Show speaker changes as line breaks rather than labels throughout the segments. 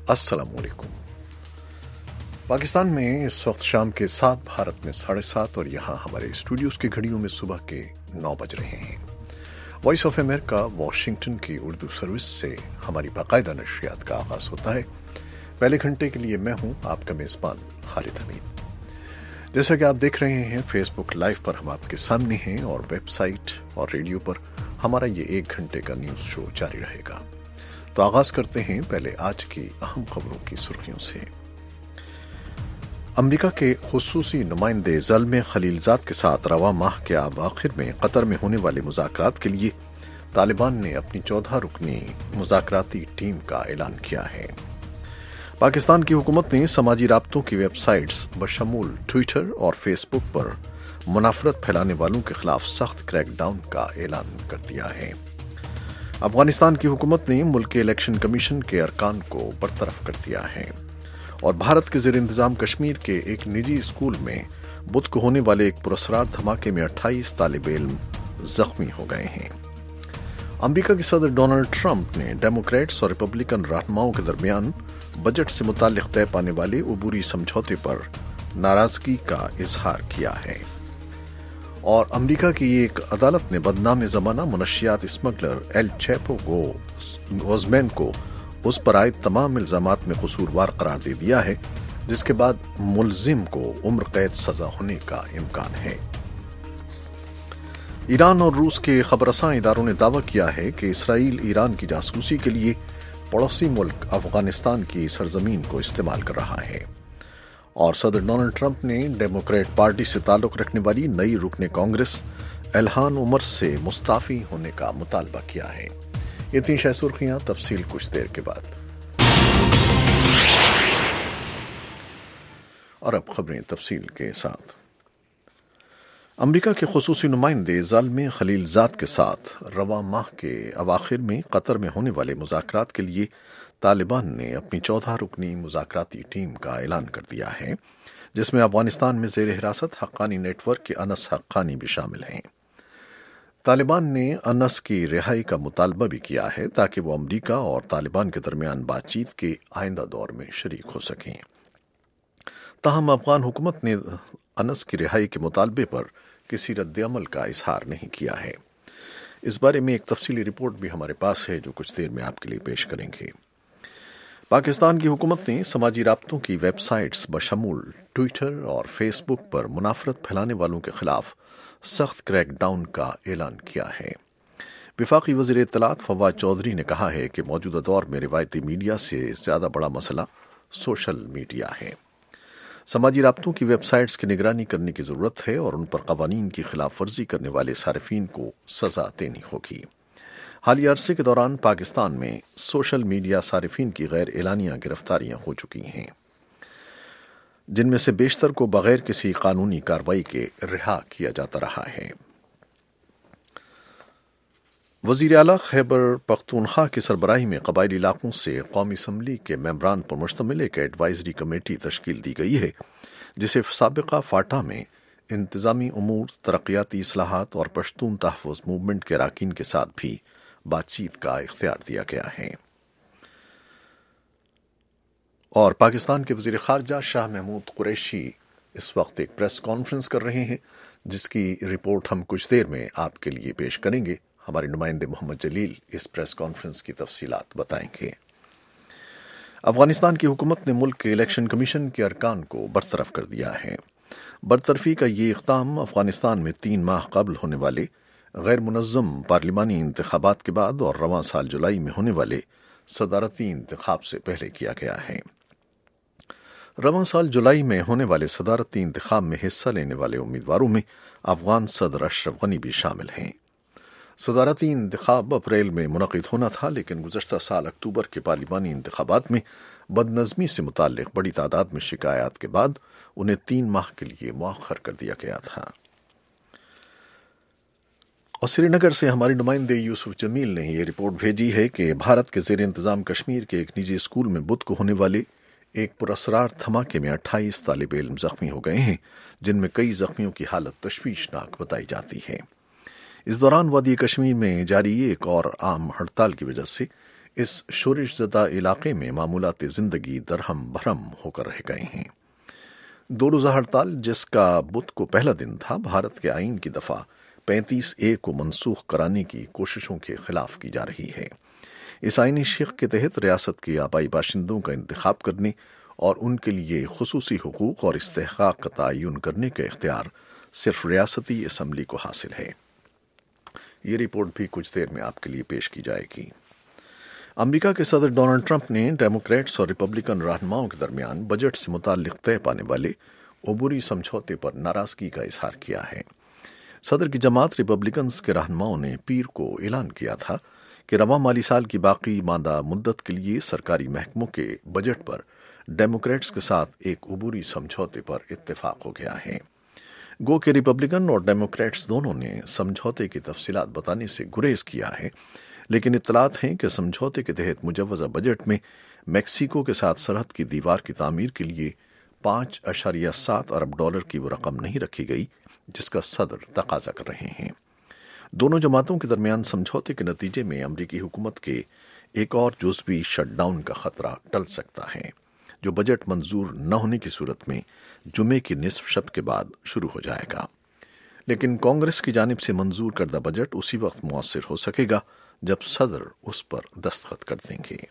अस्सलाम वालेकुम। पाकिस्तान में इस वक्त शाम के 7, भारत में 7:30 और यहाँ हमारे स्टूडियोज़ की घड़ियों में सुबह के 9 बज रहे हैं। वॉइस ऑफ अमेरिका वाशिंगटन की उर्दू सर्विस से हमारी बाकायदा नशरियात का आगाज़ होता है। पहले घंटे के लिए मैं हूँ आपका मेज़बान खालिद हमीद। जैसा कि आप देख रहे हैं, फेसबुक लाइव पर हम आपके सामने हैं और वेबसाइट और रेडियो पर हमारा ये 1 घंटे का न्यूज़ शो जारी रहेगा। तो आगाज़ करते हैं पहले आज की अहम खबरों की सुर्खियों से। अमेरिका के खुसूसी नुमाइंदे ज़ल्मे खलीलजाद के साथ रवा माह के आखिर में कतर में होने वाले मुज़ाकरात के लिए तालिबान ने अपनी 14 रुकनी मुज़ाकराती टीम का ऐलान किया है। पाकिस्तान की हुकूमत ने समाजी राब्तों की वेबसाइट्स बशमूल ट्विटर और फेसबुक पर मुनाफरत फैलाने वालों के खिलाफ सख्त क्रैकडाउन का ऐलान कर दिया है। अफगानिस्तान की हुकूमत ने मुल्क के इलेक्शन कमीशन के अरकान को बरतरफ कर दिया है और भारत के ज़ेर इंतजाम कश्मीर के एक निजी स्कूल में बुध को होने वाले एक पुरस्कार धमाके में 28 तालिब इल्म जख्मी हो गए हैं। अमेरिका के सदर डोनाल्ड ट्रंप ने डेमोक्रेट्स और रिपब्लिकन रहनुमाओं के दरमियान बजट से मुताल्लिक तय पाने वाले अबूरी समझौते पर नाराजगी का इजहार किया है और अमेरिका की एक अदालत ने बदनाम ज़माना मुनशियात स्मगलर एल चैपो गुज़मैन को उस पर आए तमाम इल्जामात में कसूरवार करार दे दिया है, जिसके बाद मुलजिम को उम्र कैद सजा होने का इम्कान है। ईरान और रूस के खबरसां इदारों ने दावा किया है कि इसराइल ईरान की जासूसी के लिए पड़ोसी मुल्क अफगानिस्तान की सरजमीन को इस्तेमाल कर रहा है और सदर डोनाल्ड ट्रंप ने डेमोक्रेट पार्टी से ताल्लुक रखने वाली नई रुकने कांग्रेस इल्हान उमर से मुस्ताफी होने का मुतालबा किया है। ये थी शायद सुर्खियां, तफसील कुछ देर के बाद। और अब खबरें तफसील के साथ। अमेरिका के खुसूसी नुमाइंदे ज़ल्मे खलीलजाद के साथ रवा माह के अवाखिर में कतर में होने वाले मुज़ाकरात के लिए तालिबान ने अपनी 14 रुकनी मुज़ाकराती टीम का ऐलान कर दिया है, जिसमें अफगानिस्तान में ज़ेर हिरासत हक्कानी नेटवर्क के अनस हक्कानी भी शामिल हैं। तालिबान ने अनस की रिहाई का मुतालबा भी किया है ताकि वो अमेरिका और तालिबान के दरमियान बातचीत के आइंदा दौर में शरीक हो सकें। ताहम अफगान हुकूमत ने अनस की रिहाई के मुतालबे पर किसी रद्द-ए-अमल का इजहार नहीं किया है। इस बारे में एक तफसीली रिपोर्ट भी हमारे पास है जो कुछ देर में आपके लिए पेश करेंगे। पाकिस्तान की हुकूमत ने समाजी राब्तों की वेबसाइट्स बशमूल ट्विटर और फेसबुक पर मुनाफरत फैलाने वालों के खिलाफ सख्त क्रैकडाउन का ऐलान किया है। वफाकी वज़ीर इत्तलात फवाद चौधरी ने कहा है कि मौजूदा दौर में रिवायती मीडिया से ज़्यादा बड़ा मसला सोशल मीडिया है। समाजी राब्तों की वेबसाइट्स की निगरानी करने की ज़रूरत है और उन पर क़वानीन की खिलाफ वर्जी करने वाले सारिफीन को सज़ा देनी होगी। हालिया अरसे के दौरान पाकिस्तान में सोशल मीडिया सारिफीन की गैर एलानिया गिरफ्तारियां हो चुकी हैं, जिनमें से बेशतर को बगैर किसी कानूनी कार्रवाई के रिहा किया जाता रहा है। वज़ीर आला खैबर पख्तूनख्वा की सरबराही में कबायली इलाकों से कौमी असम्बली के मेंबरान पर मुश्तमिल एक एडवाइजरी कमेटी तश्कील दी गई है, जिसे साबिका फाटा में इंतजामी उमूर, तरक्याती इस्लाहात और पश्तून तहफ़्फ़ुज़ मूवमेंट के अरकान के साथ भी बातचीत का इख्तियार दिया गया है। और पाकिस्तान के वज़ीर ख़ारजा शाह महमूद कुरैशी इस वक्त एक प्रेस कॉन्फ्रेंस कर रहे हैं, जिसकी रिपोर्ट हम कुछ देर में आपके लिए पेश करेंगे। हमारे नुमाइंदे मोहम्मद जलील इस प्रेस कॉन्फ्रेंस की तफसीलात बताएंगे। अफगानिस्तान की हुकूमत ने मुल्क के इलेक्शन कमीशन के अरकान को बरतरफ कर दिया है। बरतरफी का ये इक़दाम अफगानिस्तान में 3 माह कबल होने वाले गैर मुनज़्ज़म पार्लिमानी इंतखाबात के बाद और रवां साल जुलाई में होने वाले सदारती इंतखाब से पहले किया गया है। रवां साल जुलाई में होने वाले सदारती इंतखाब में हिस्सा लेने वाले उम्मीदवारों में अफगान सदर अशरफ गनी भी शामिल हैं। सदारती इंतखाब अप्रैल में मुनक़िद होना था, लेकिन गुज़श्ता साल अक्टूबर के पार्लिमानी इंतखाबात में बदनज़मी से मुताल्लिक़ बड़ी तादाद में शिकायत के बाद उन्हें 3 माह के लिए मुअख्खर कर दिया गया था। और श्रीनगर से हमारे नुमाइंदे यूसुफ जमील ने यह रिपोर्ट भेजी है कि भारत के ज़ेर इंतज़ाम कश्मीर के एक निजी स्कूल में बुध को होने वाले एक पुरस्कार धमाके में 28 तालिब इल्म जख्मी हो गए हैं, जिनमें कई जख्मियों की हालत तशवीशनाक बताई जाती है। इस दौरान वादी कश्मीर में जारी एक और आम हड़ताल की वजह से اس شورش زدہ علاقے میں معمولات زندگی درہم بھرم ہو کر رہ گئے ہیں۔ 2 روزہ ہڑتال، جس کا بدھ کو پہلا دن تھا، بھارت کے آئین کی دفعہ 35A کو منسوخ کرانے کی کوششوں کے خلاف کی جا رہی ہے۔ اس آئینی شق کے تحت ریاست کے آبائی باشندوں کا انتخاب کرنے اور ان کے لیے خصوصی حقوق اور استحقاق کا تعین کرنے کا اختیار صرف ریاستی اسمبلی کو حاصل ہے۔ یہ رپورٹ بھی کچھ دیر میں آپ کے لیے پیش کی جائے گی۔ امریکہ کے صدر ڈونلڈ ٹرمپ نے ڈیموکریٹس اور ریپبلکن رہنماؤں کے درمیان بجٹ سے متعلق طے پانے والے عبوری سمجھوتے پر ناراضگی کا اظہار کیا ہے۔ صدر کی جماعت ریپبلکنز کے رہنماؤں نے پیر کو اعلان کیا تھا کہ رواں مالی سال کی باقی ماندہ مدت کے لیے سرکاری محکموں کے بجٹ پر ڈیموکریٹس کے ساتھ ایک عبوری سمجھوتے پر اتفاق ہو گیا ہے۔ گو کہ ریپبلکن اور ڈیموکریٹس دونوں نے سمجھوتے کی تفصیلات بتانے سے گریز کیا ہے، لیکن اطلاعات ہیں کہ سمجھوتے کے تحت مجوزہ بجٹ میں میکسیکو کے ساتھ سرحد کی دیوار کی تعمیر کے لیے $5.7 ارب کی وہ رقم نہیں رکھی گئی جس کا صدر تقاضا کر رہے ہیں۔ دونوں جماعتوں کے درمیان سمجھوتے کے نتیجے میں امریکی حکومت کے ایک اور جزوی شٹ ڈاؤن کا خطرہ ٹل سکتا ہے، جو بجٹ منظور نہ ہونے کی صورت میں جمعے کی نصف شب کے بعد شروع ہو جائے گا، لیکن کانگریس کی جانب سے منظور کردہ بجٹ اسی وقت مؤثر ہو سکے گا جب صدر اس پر دستخط کر دیں گے۔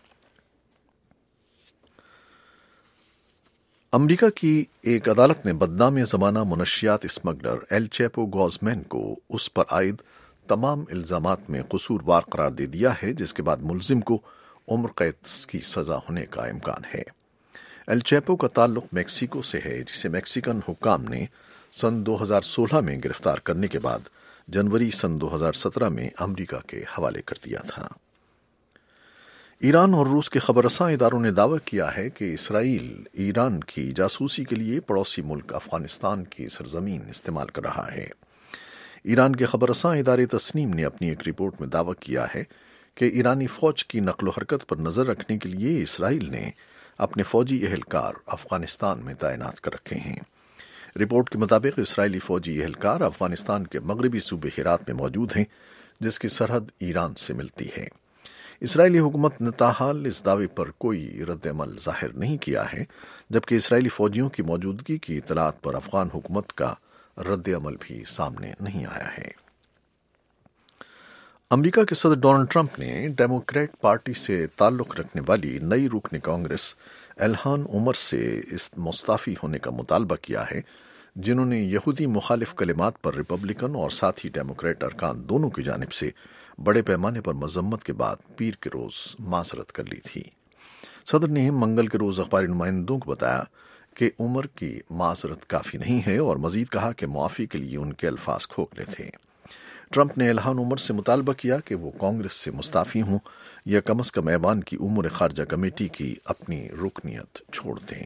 امریکہ کی ایک عدالت نے بدنام زمانہ منشیات اسمگلر ایل چیپو گوزمین کو اس پر عائد تمام الزامات میں قصوروار قرار دے دیا ہے، جس کے بعد ملزم کو عمر قید کی سزا ہونے کا امکان ہے۔ ایل چیپو کا تعلق میکسیکو سے ہے، جسے میکسیکن حکام نے سن 2016 میں گرفتار کرنے کے بعد جنوری سن 2017 میں امریکہ کے حوالے کر دیا تھا۔ ایران اور روس کے خبر رساں اداروں نے دعویٰ کیا ہے کہ اسرائیل ایران کی جاسوسی کے لیے پڑوسی ملک افغانستان کی سرزمین استعمال کر رہا ہے۔ ایران کے خبر رساں ادارے تسنیم نے اپنی ایک رپورٹ میں دعویٰ کیا ہے کہ ایرانی فوج کی نقل و حرکت پر نظر رکھنے کے لیے اسرائیل نے اپنے فوجی اہلکار افغانستان میں تعینات کر رکھے ہیں۔ رپورٹ کے مطابق اسرائیلی فوجی اہلکار افغانستان کے مغربی صوبے ہرات میں موجود ہیں، جس کی سرحد ایران سے ملتی ہے۔ اسرائیلی حکومت نے تاحال اس دعوے پر کوئی رد عمل ظاہر نہیں کیا ہے، جبکہ اسرائیلی فوجیوں کی موجودگی کی اطلاعات پر افغان حکومت کا رد عمل بھی سامنے نہیں آیا ہے۔ امریکہ کے صدر ڈونلڈ ٹرمپ نے ڈیموکریٹ پارٹی سے تعلق رکھنے والی نئی رکن کانگریس الہان عمر سے مستعفی ہونے کا مطالبہ کیا ہے، جنہوں نے یہودی مخالف کلمات پر ریپبلکن اور ساتھ ہی ڈیموکریٹ ارکان دونوں کی جانب سے بڑے پیمانے پر مذمت کے بعد پیر کے روز معذرت کر لی تھی۔ صدر نے منگل کے روز اخباری نمائندوں کو بتایا کہ عمر کی معذرت کافی نہیں ہے اور مزید کہا کہ معافی کے لیے ان کے الفاظ کھوکھلے تھے۔ ٹرمپ نے الہان عمر سے مطالبہ کیا کہ وہ کانگریس سے مستعفی ہوں یا کم از کم ایوان کی امور خارجہ کمیٹی کی اپنی رکنیت چھوڑ دیں۔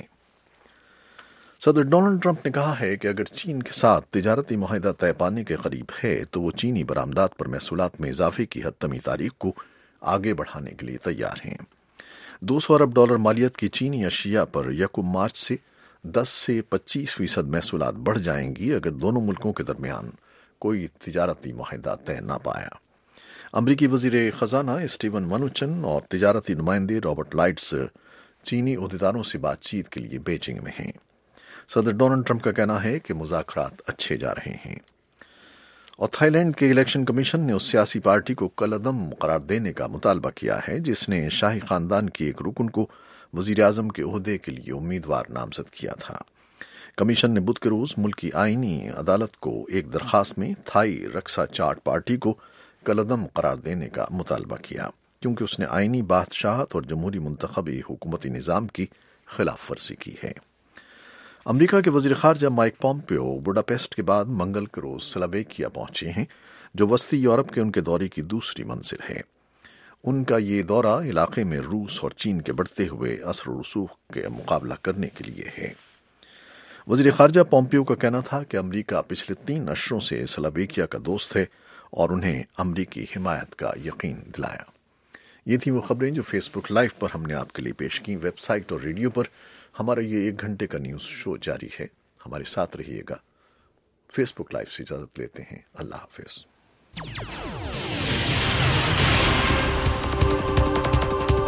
صدر ڈونلڈ ٹرمپ نے کہا ہے کہ اگر چین کے ساتھ تجارتی معاہدہ طے پانے کے قریب ہے تو وہ چینی برآمدات پر محصولات میں اضافے کی حتمی تاریخ کو آگے بڑھانے کے لیے تیار ہیں۔ $200 ارب مالیت کی چینی اشیاء پر 1 مارچ سے 10 سے 25% محصولات بڑھ جائیں گی اگر دونوں ملکوں کے درمیان کوئی تجارتی معاہدہ طے نہ پایا۔ امریکی وزیر خزانہ اسٹیون منوچن اور تجارتی نمائندے رابرٹ لائٹس چینی عہدیداروں سے بات چیت کے لیے بیجنگ میں ہیں۔ صدر ڈونلڈ ٹرمپ کا کہنا ہے کہ مذاکرات اچھے جا رہے ہیں۔ اور تھائی لینڈ کے الیکشن کمیشن نے اس سیاسی پارٹی کو کالعدم قرار دینے کا مطالبہ کیا ہے جس نے شاہی خاندان کی ایک رکن کو وزیر اعظم کے عہدے کے لیے امیدوار نامزد کیا تھا۔ کمیشن نے بدھ کے روز ملکی آئینی عدالت کو ایک درخواست میں تھائی رکسا چاٹ پارٹی کو کالعدم قرار دینے کا مطالبہ کیا، کیونکہ اس نے آئینی بادشاہت اور جمہوری منتخبی حکومتی نظام کی خلاف ورزی کی ہے۔ امریکہ کے وزیر خارجہ مائک پومپیو بوڈاپیسٹ کے بعد منگل کے روز سلوواکیہ پہنچے ہیں، جو وسطی یورپ کے ان کے دورے کی دوسری منزل ہے۔ ان کا یہ دورہ علاقے میں روس اور چین کے بڑھتے ہوئے اثر و رسوخ کے مقابلہ کرنے کے لیے ہے۔ وزیر خارجہ پومپیو کا کہنا تھا کہ امریکہ پچھلے 3 عشروں سے سلوواکیہ کا دوست ہے اور انہیں امریکی حمایت کا یقین دلایا۔ یہ تھی وہ خبریں جو فیس بک لائیو پر ہم نے آپ کے لیے پیش کی۔ ویب سائٹ اور ریڈیو پر ہمارا یہ 1 گھنٹے کا نیوز شو جاری ہے، ہمارے ساتھ رہیے گا۔ فیس بک لائیو سے اجازت لیتے ہیں، اللہ حافظ۔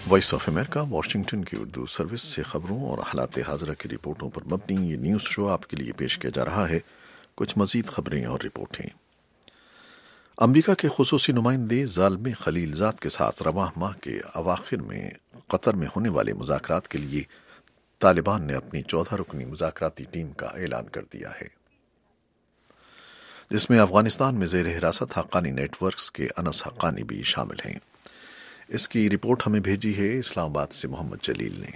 وائس آف امریکہ واشنگٹن کی اردو سروس سے خبروں اور حالات حاضرہ کی رپورٹوں پر مبنی یہ نیوز شو آپ کے لیے پیش کیا جا رہا ہے۔ کچھ مزید خبریں اور رپورٹیں۔ امریکہ کے خصوصی نمائندے زالم خلیلزاد کے ساتھ رواں ماہ کے اواخر میں قطر میں ہونے والے مذاکرات کے لیے طالبان نے اپنی 14 رکنی مذاکراتی ٹیم کا اعلان کر دیا ہے، جس میں افغانستان میں زیر حراست حقانی نیٹ ورکس کے انس حقانی بھی شامل ہیں۔ اس کی رپورٹ ہمیں بھیجی ہے اسلام آباد سے محمد جلیل نے۔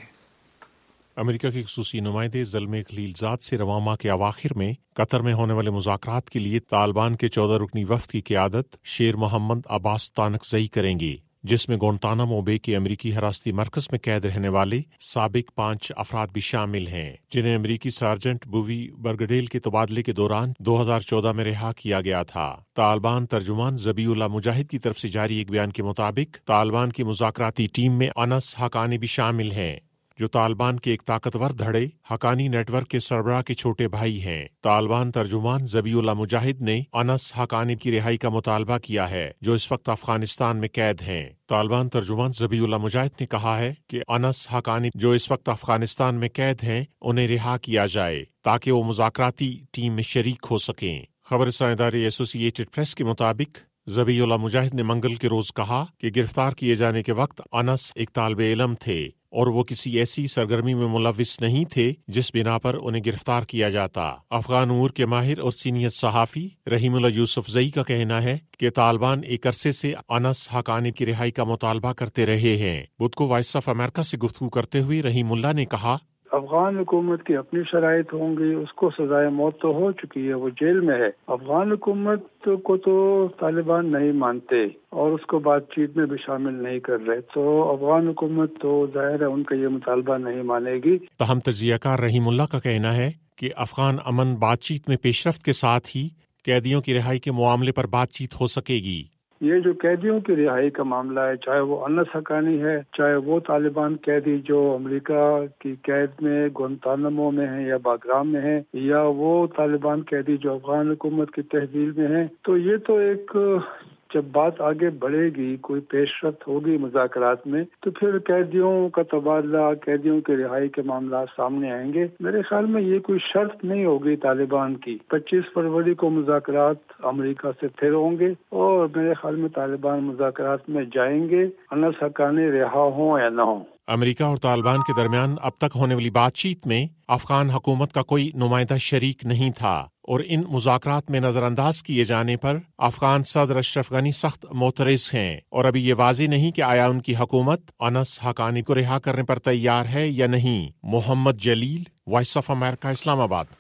امریکہ کے خصوصی نمائندے زلمے خلیلزاد سے رواں ماہ کے اواخر میں قطر میں ہونے والے مذاکرات کے لیے طالبان کے 14 رکنی وفد کی قیادت شیر محمد عباس تانکزئی کریں گے، جس میں گوانتانامو بے کے امریکی حراستی مرکز میں قید رہنے والے سابق 5 افراد بھی شامل ہیں، جنہیں امریکی سارجنٹ بوی برگڈیل کے تبادلے کے دوران 2014 میں رہا کیا گیا تھا۔ طالبان ترجمان ذبیح اللہ مجاہد کی طرف سے جاری ایک بیان کے مطابق طالبان کی مذاکراتی ٹیم میں انس حقانی بھی شامل ہیں، جو طالبان کے ایک طاقتور دھڑے حقانی نیٹ ورک کے سربراہ کے چھوٹے بھائی ہیں۔ طالبان ترجمان ذبیح اللہ مجاہد نے انس حقانی کی رہائی کا مطالبہ کیا ہے، جو اس وقت افغانستان میں قید ہیں۔ طالبان ترجمان ذبیح اللہ مجاہد نے کہا ہے کہ انس حقانی جو اس وقت افغانستان میں قید ہیں انہیں رہا کیا جائے تاکہ وہ مذاکراتی ٹیم میں شریک ہو سکیں۔ خبر رساں ادارے ایسوسی ایٹڈ پریس کے مطابق ذبیح اللہ مجاہد نے منگل کے روز کہا کہ گرفتار کیے جانے کے وقت انس ایک طالب علم تھے اور وہ کسی ایسی سرگرمی میں ملوث نہیں تھے جس بنا پر انہیں گرفتار کیا جاتا۔ افغان امور کے ماہر اور سینئر صحافی رحیم اللہ یوسفزئی کا کہنا ہے کہ طالبان ایک عرصے سے انس حقانی کی رہائی کا مطالبہ کرتے رہے ہیں۔ بدھ کو وائس آف امریکہ سے گفتگو کرتے ہوئے رحیم اللہ نے کہا،
افغان حکومت کی اپنی شرائط ہوں گی، اس کو سزائے موت تو ہو چکی ہے، وہ جیل میں ہے۔ افغان حکومت کو تو طالبان نہیں مانتے اور اس کو بات چیت میں بھی شامل نہیں کر رہے، تو افغان حکومت تو ظاہر ہے ان کا یہ مطالبہ نہیں مانے گی۔
تاہم تجزیہ کار رحیم اللہ کا کہنا ہے کہ افغان امن بات چیت میں پیش رفت کے ساتھ ہی قیدیوں کی رہائی کے معاملے پر بات چیت ہو سکے گی۔
یہ جو قیدیوں کی رہائی کا معاملہ ہے، چاہے وہ انس حقانی ہے، چاہے وہ طالبان قیدی جو امریکہ کی قید میں گوانتانامو میں ہیں یا باگرام میں ہیں، یا وہ طالبان قیدی جو افغان حکومت کی تحویل میں ہیں، تو یہ تو ایک جب بات آگے بڑھے گی، کوئی پیش رفت ہوگی مذاکرات میں، تو پھر قیدیوں کا تبادلہ، قیدیوں کی رہائی کے معاملات سامنے آئیں گے۔ میرے خیال میں یہ کوئی شرط نہیں ہوگی طالبان کی۔ 25 فروری کو مذاکرات امریکہ سے پھر ہوں گے اور میرے خیال میں طالبان مذاکرات میں جائیں گے، انس حقانی رہا ہوں یا نہ ہوں۔
امریکہ اور طالبان کے درمیان اب تک ہونے والی بات چیت میں افغان حکومت کا کوئی نمائندہ شریک نہیں تھا اور ان مذاکرات میں نظر انداز کیے جانے پر افغان صدر اشرف غنی سخت معترض ہیں، اور ابھی یہ واضح نہیں کہ آیا ان کی حکومت انس حقانی کو رہا کرنے پر تیار ہے یا نہیں۔ محمد جلیل، وائس آف امریکہ، اسلام آباد۔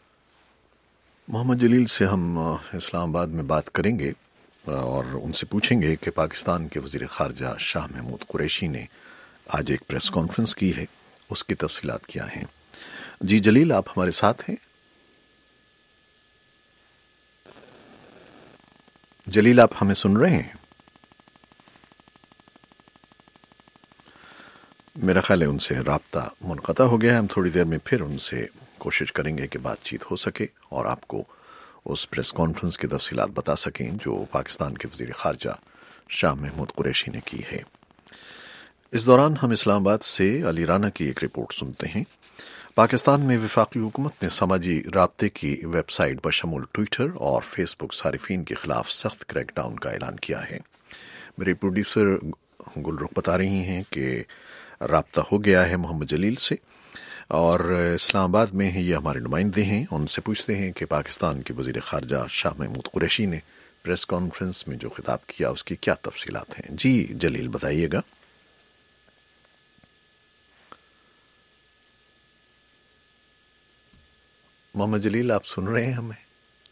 محمد جلیل سے ہم اسلام آباد میں بات کریں گے اور ان سے پوچھیں گے کہ پاکستان کے وزیر خارجہ شاہ محمود قریشی نے آج ایک پریس کانفرنس کی ہے، اس کی تفصیلات کیا ہیں۔ جی جلیل، آپ ہمارے ساتھ ہیں؟ جلیل، آپ ہمیں سن رہے ہیں؟ میرا خیال ہے ان سے رابطہ منقطع ہو گیا ہے۔ ہم تھوڑی دیر میں پھر ان سے کوشش کریں گے کہ بات چیت ہو سکے اور آپ کو اس پریس کانفرنس کی تفصیلات بتا سکیں جو پاکستان کے وزیر خارجہ شاہ محمود قریشی نے کی ہے۔ اس دوران ہم اسلام آباد سے علی رانا کی ایک رپورٹ سنتے ہیں۔ پاکستان میں وفاقی حکومت نے سماجی رابطے کی ویب سائٹ بشمول ٹویٹر اور فیس بک صارفین کے خلاف سخت کریک ڈاؤن کا اعلان کیا ہے۔ میری پروڈیوسر گل رخ بتا رہی ہیں کہ رابطہ ہو گیا ہے محمد جلیل سے، اور اسلام آباد میں یہ ہمارے نمائندے ہیں، ان سے پوچھتے ہیں کہ پاکستان کے وزیر خارجہ شاہ محمود قریشی نے پریس کانفرنس میں جو خطاب کیا اس کی کیا تفصیلات ہیں۔ جی جلیل، بتائیے گا۔ محمد جلیل، آپ سن رہے ہیں ہمیں؟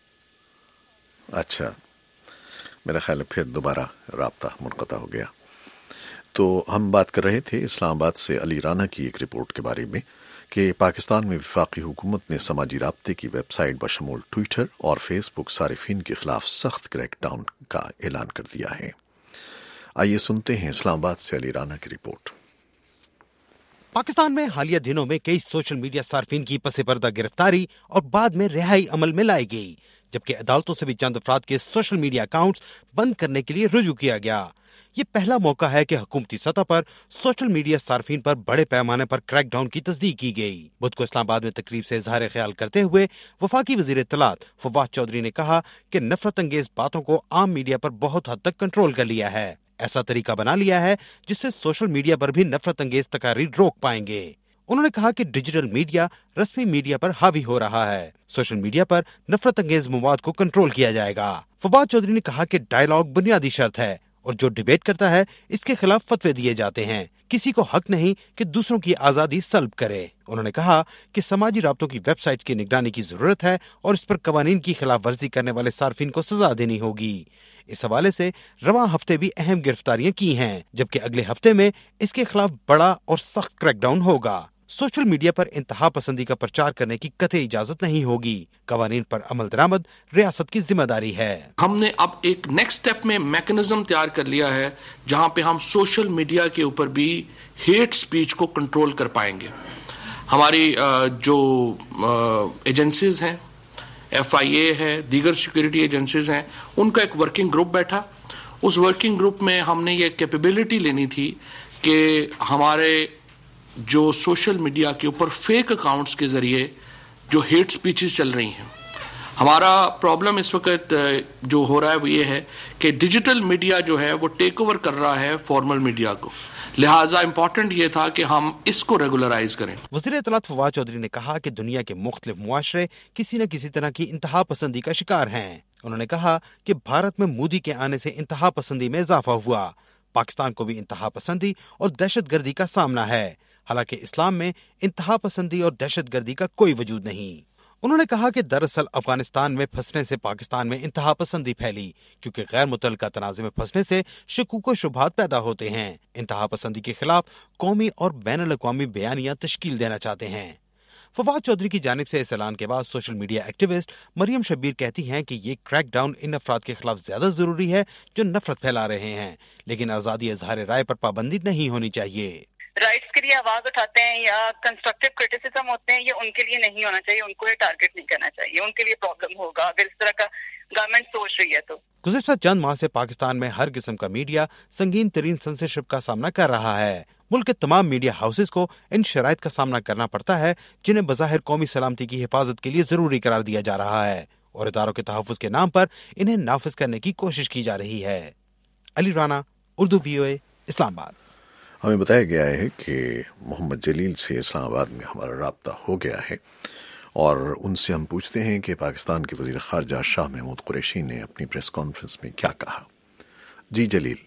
اچھا، میرا خیال ہے پھر دوبارہ رابطہ منقطع ہو گیا۔ تو ہم بات کر رہے تھے اسلام آباد سے علی رانا کی ایک رپورٹ کے بارے میں کہ پاکستان میں وفاقی حکومت نے سماجی رابطے کی ویب سائٹ بشمول ٹویٹر اور فیس بک صارفین کے خلاف سخت کریک ڈاؤن کا اعلان کر دیا ہے۔ آئیے سنتے ہیں اسلام آباد سے علی رانا کی رپورٹ۔
پاکستان میں حالیہ دنوں میں کئی سوشل میڈیا صارفین کی پس پردہ گرفتاری اور بعد میں رہائی عمل میں لائی گئی، جبکہ عدالتوں سے بھی چند افراد کے سوشل میڈیا اکاؤنٹس بند کرنے کے لیے رجوع کیا گیا۔ یہ پہلا موقع ہے کہ حکومتی سطح پر سوشل میڈیا صارفین پر بڑے پیمانے پر کریک ڈاؤن کی تصدیق کی گئی۔ بدھ کو اسلام آباد میں تقریب سے اظہار خیال کرتے ہوئے وفاقی وزیر اطلاعات فواد چودھری نے کہا کہ نفرت انگیز باتوں کو عام میڈیا پر بہت حد تک کنٹرول کر لیا ہے، ایسا طریقہ بنا لیا ہے جس سے سوشل میڈیا پر بھی نفرت انگیز تقاریر روک پائیں گے۔ انہوں نے کہا کہ ڈیجیٹل میڈیا رسمی میڈیا پر حاوی ہو رہا ہے، سوشل میڈیا پر نفرت انگیز مواد کو کنٹرول کیا جائے گا۔ فواد چودھری نے کہا کہ ڈائیلاگ بنیادی شرط ہے اور جو ڈیبیٹ کرتا ہے اس کے خلاف فتوے دیے جاتے ہیں، کسی کو حق نہیں کہ دوسروں کی آزادی سلب کرے۔ انہوں نے کہا کہ سماجی رابطوں کی ویب سائٹ کی نگرانی کی ضرورت ہے اور اس پر قوانین کی خلاف ورزی کرنے والے صارفین کو سزا دینی ہوگی۔ اس حوالے سے رواں ہفتے بھی اہم گرفتاریاں کی ہیں، جبکہ اگلے ہفتے میں اس کے خلاف بڑا اور سخت کریک ڈاؤن ہوگا۔ سوشل میڈیا پر انتہا پسندی کا پرچار کرنے کی قطعی اجازت نہیں ہوگی، قوانین پر عمل درآمد ریاست کی ذمہ داری ہے۔
ہم نے اب ایک نیکسٹ سٹیپ میں میکنزم تیار کر لیا ہے جہاں پہ ہم سوشل میڈیا کے اوپر بھی ہیٹ سپیچ کو کنٹرول کر پائیں گے۔ ہماری جو ایجنسیز ہیں، FIA ہے، دیگر سیکورٹی ایجنسیز ہیں، ان کا ایک ورکنگ گروپ بیٹھا۔ اس ورکنگ گروپ میں ہم نے یہ کیپیبلٹی لینی تھی کہ ہمارے جو سوشل میڈیا کے اوپر فیک اکاؤنٹس کے ذریعے جو ہیٹ سپیچز چل رہی ہیں، ہمارا پرابلم اس وقت جو ہو رہا ہے وہ یہ ہے کہ ڈیجیٹل میڈیا جو ہے وہ ٹیک اوور کر رہا ہے فارمل میڈیا کو، لہٰذا امپورٹنٹ یہ تھا کہ ہم اس کو ریگولرائز کریں۔
وزیر اطلاعات فواد چودھری نے کہا کہ دنیا کے مختلف معاشرے کسی نہ کسی طرح کی انتہا پسندی کا شکار ہیں۔ انہوں نے کہا کہ بھارت میں مودی کے آنے سے انتہا پسندی میں اضافہ ہوا، پاکستان کو بھی انتہا پسندی اور دہشت گردی کا سامنا ہے، حالانکہ اسلام میں انتہا پسندی اور دہشت گردی کا کوئی وجود نہیں۔ انہوں نے کہا کہ دراصل افغانستان میں پھنسنے سے پاکستان میں انتہا پسندی پھیلی، کیونکہ غیر متعلقہ تنازع میں پھنسنے سے شکوک و شبہات پیدا ہوتے ہیں۔ انتہا پسندی کے خلاف قومی اور بین الاقوامی بیانیہ تشکیل دینا چاہتے ہیں۔ فواد چودھری کی جانب سے اس اعلان کے بعد social media activist Maryam Shabbir کہتی ہیں کہ یہ کریک ڈاؤن ان افراد کے خلاف زیادہ ضروری ہے جو نفرت پھیلا رہے ہیں، لیکن آزادی اظہار رائے پر پابندی نہیں ہونی چاہیے۔
رائٹس کے لیے آواز اٹھاتے ہیں یا کنسٹرکٹیو کرٹیسزم ہوتے ہیں، یہ ان کے لیے نہیں ہونا چاہیے، ان کو یہ ٹارگٹ نہیں کرنا چاہیے، ان کے لیے پرابلم ہوگا اگر اس طرح کا گورنمنٹ سوچ رہی ہے تو۔
گزشتہ چند ماہ سے پاکستان میں ہر قسم کا میڈیا سنگین ترین سنسرشپ کا سامنا کر رہا ہے۔ ملک کے تمام میڈیا ہاؤسز کو ان شرائط کا سامنا کرنا پڑتا ہے جنہیں بظاہر قومی سلامتی کی حفاظت کے لیے ضروری قرار دیا جا رہا ہے، اور اداروں کے تحفظ کے نام پر انہیں نافذ کرنے کی کوشش کی جا رہی ہے۔ علی رانا، اردو VOA، اسلام آباد۔
ہمیں بتایا گیا ہے کہ محمد جلیل سے اسلام آباد میں ہمارا رابطہ ہو گیا ہے اور ان سے ہم پوچھتے ہیں کہ پاکستان کے وزیر خارجہ شاہ محمود قریشی نے اپنی پریس کانفرنس میں کیا کہا۔ جی جلیل۔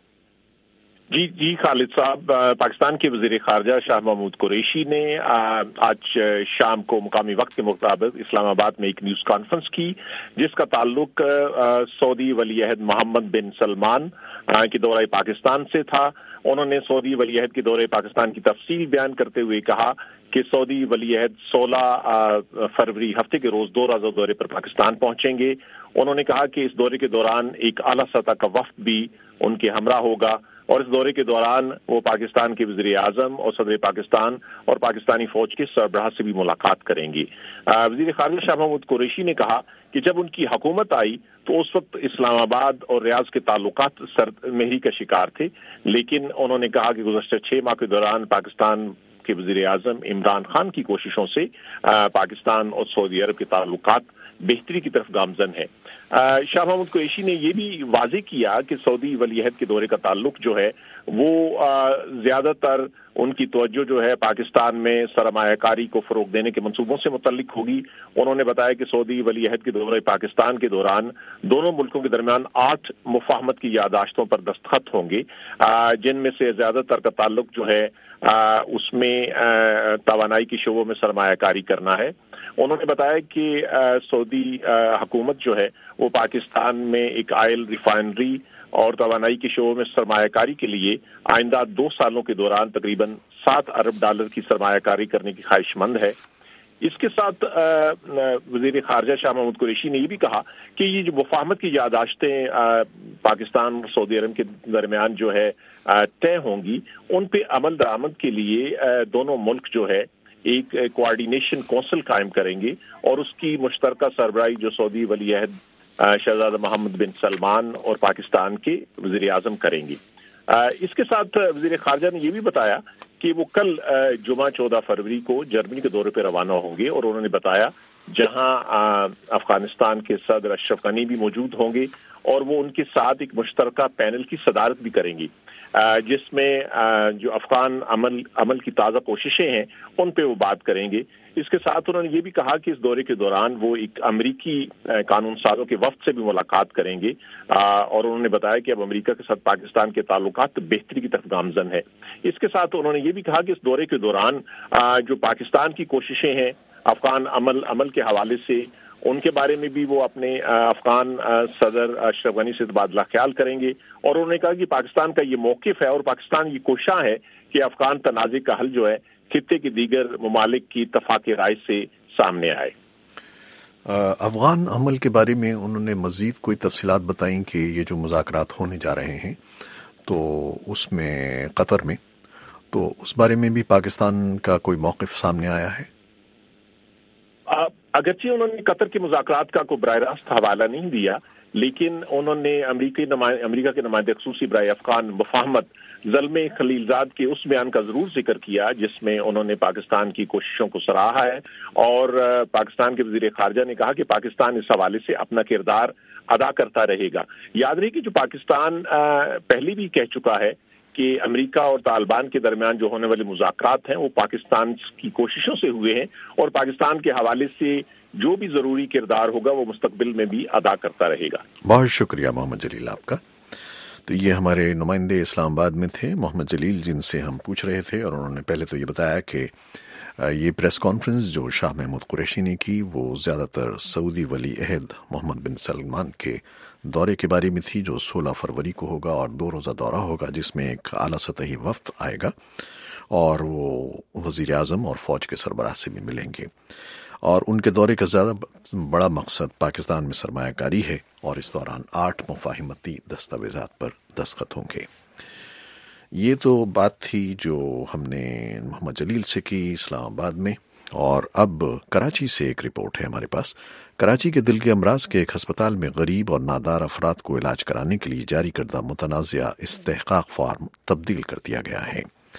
جی خالد صاحب، پاکستان کے وزیر خارجہ شاہ محمود قریشی نے آج شام کو مقامی وقت کے مطابق اسلام آباد میں ایک نیوز کانفرنس کی جس کا تعلق سعودی ولی عہد محمد بن سلمان کے دورہ پاکستان سے تھا۔ انہوں نے سعودی ولی عہد کے دورہ پاکستان کی تفصیل بیان کرتے ہوئے کہا کہ سعودی ولی عہد 16 فروری ہفتے کے روز 2 روزہ دورے پر پاکستان پہنچیں گے۔ انہوں نے کہا کہ اس دورے کے دوران ایک اعلیٰ سطح کا وفد بھی ان کے ہمراہ ہوگا اور اس دورے کے دوران وہ پاکستان کے وزیر اعظم اور صدر پاکستان اور پاکستانی فوج کے سربراہ سے بھی ملاقات کریں گے۔ وزیر خارجہ شاہ محمود قریشی نے کہا کہ جب ان کی حکومت آئی تو اس وقت اسلام آباد اور ریاض کے تعلقات سرد مہری کا شکار تھے، لیکن انہوں نے کہا کہ گزشتہ 6 ماہ کے دوران پاکستان کے وزیر اعظم عمران خان کی کوششوں سے پاکستان اور سعودی عرب کے تعلقات بہتری کی طرف گامزن ہے۔ شاہ محمود قریشی نے یہ بھی واضح کیا کہ سعودی ولی عہد کے دورے کا تعلق جو ہے وہ زیادہ تر ان کی توجہ جو ہے پاکستان میں سرمایہ کاری کو فروغ دینے کے منصوبوں سے متعلق ہوگی۔ انہوں نے بتایا کہ سعودی ولی عہد کے دورہ پاکستان کے دوران دونوں ملکوں کے درمیان 8 مفاہمت کی یادداشتوں پر دستخط ہوں گے، جن میں سے زیادہ تر کا تعلق جو ہے اس میں توانائی کے شعبوں میں سرمایہ کاری کرنا ہے۔ انہوں نے بتایا کہ سعودی حکومت جو ہے وہ پاکستان میں ایک آئل ریفائنری اور توانائی کے شعبوں میں سرمایہ کاری کے لیے آئندہ 2 سالوں کے دوران تقریباً $7 ارب کی سرمایہ کاری کرنے کی خواہش مند ہے۔ اس کے ساتھ وزیر خارجہ شاہ محمود قریشی نے یہ بھی کہا کہ یہ جو مفاہمت کی یادداشتیں پاکستان اور سعودی عرب کے درمیان جو ہے طے ہوں گی، ان پہ عمل درآمد کے لیے دونوں ملک جو ہے ایک کوآرڈینیشن کونسل قائم کریں گے اور اس کی مشترکہ سربراہی جو سعودی ولی عہد شہزادہ محمد بن سلمان اور پاکستان کے وزیر اعظم کریں گے۔
اس کے ساتھ وزیر خارجہ نے یہ بھی بتایا کہ وہ کل جمعہ 14 فروری کو جرمنی کے دورے پہ روانہ ہوں گے، اور انہوں نے بتایا جہاں افغانستان کے صدر اشرف غنی بھی موجود ہوں گے، اور وہ ان کے ساتھ ایک مشترکہ پینل کی صدارت بھی کریں گی، جس میں جو افغان عمل کی تازہ کوششیں ہیں ان پہ وہ بات کریں گے۔ اس کے ساتھ انہوں نے یہ بھی کہا کہ اس دورے کے دوران وہ ایک امریکی قانون سازوں کے وفد سے بھی ملاقات کریں گے، اور انہوں نے بتایا کہ اب امریکہ کے ساتھ پاکستان کے تعلقات بہتری کی طرف گامزن ہے۔ اس کے ساتھ انہوں نے یہ بھی کہا کہ اس دورے کے دوران جو پاکستان کی کوششیں ہیں افغان عمل کے حوالے سے، ان کے بارے میں بھی وہ اپنے افغان صدر اشرف غنی سے تبادلہ خیال کریں گے، اور انہوں نے کہا کہ پاکستان کا یہ موقف ہے اور پاکستان یہ کوشاں ہے کہ افغان تنازع کا حل جو ہے خطے کے دیگر ممالک کی اتفاق رائے سے سامنے آئے۔
افغان عمل کے بارے میں انہوں نے مزید کوئی تفصیلات بتائیں کہ یہ جو مذاکرات ہونے جا رہے ہیں تو اس میں قطر میں، تو اس بارے میں بھی پاکستان کا کوئی موقف سامنے آیا ہے؟
اگرچہ انہوں نے قطر کے مذاکرات کا کوئی براہ راست حوالہ نہیں دیا، لیکن انہوں نے امریکہ کے نمائندے خصوصی برائے افغان مفاہمت زلمے خلیلزاد کے اس بیان کا ضرور ذکر کیا جس میں انہوں نے پاکستان کی کوششوں کو سراہا ہے، اور پاکستان کے وزیر خارجہ نے کہا کہ پاکستان اس حوالے سے اپنا کردار ادا کرتا رہے گا۔ یاد رہے کہ جو پاکستان پہلے بھی کہہ چکا ہے کہ امریکہ اور طالبان کے درمیان جو ہونے والے مذاکرات ہیں وہ پاکستان کی کوششوں سے ہوئے ہیں، اور پاکستان کے حوالے سے جو بھی ضروری کردار ہوگا وہ مستقبل میں بھی ادا کرتا رہے گا۔
بہت شکریہ محمد جلیل آپ کا۔ تو یہ ہمارے نمائندے اسلام آباد میں تھے محمد جلیل، جن سے ہم پوچھ رہے تھے، اور انہوں نے پہلے تو یہ بتایا کہ یہ پریس کانفرنس جو شاہ محمود قریشی نے کی وہ زیادہ تر سعودی ولی عہد محمد بن سلمان کے دورے کے بارے میں تھی، جو 16 فروری کو ہوگا اور 2 روزہ دورہ ہوگا، جس میں ایک اعلیٰ سطحی وفد آئے گا اور وہ وزیر اعظم اور فوج کے سربراہ سے بھی ملیں گے، اور ان کے دورے کا زیادہ بڑا مقصد پاکستان میں سرمایہ کاری ہے، اور اس دوران 8 مفاہمتی دستاویزات پر دستخط ہوں گے۔ یہ تو بات تھی جو ہم نے محمد جلیل سے کی اسلام آباد میں، اور اب کراچی سے ایک رپورٹ ہے ہمارے پاس۔ کراچی کے دل کے امراض کے ایک ہسپتال میں غریب اور نادار افراد کو علاج کرانے کے لیے جاری کردہ متنازعہ استحقاق فارم تبدیل کر دیا گیا ہے۔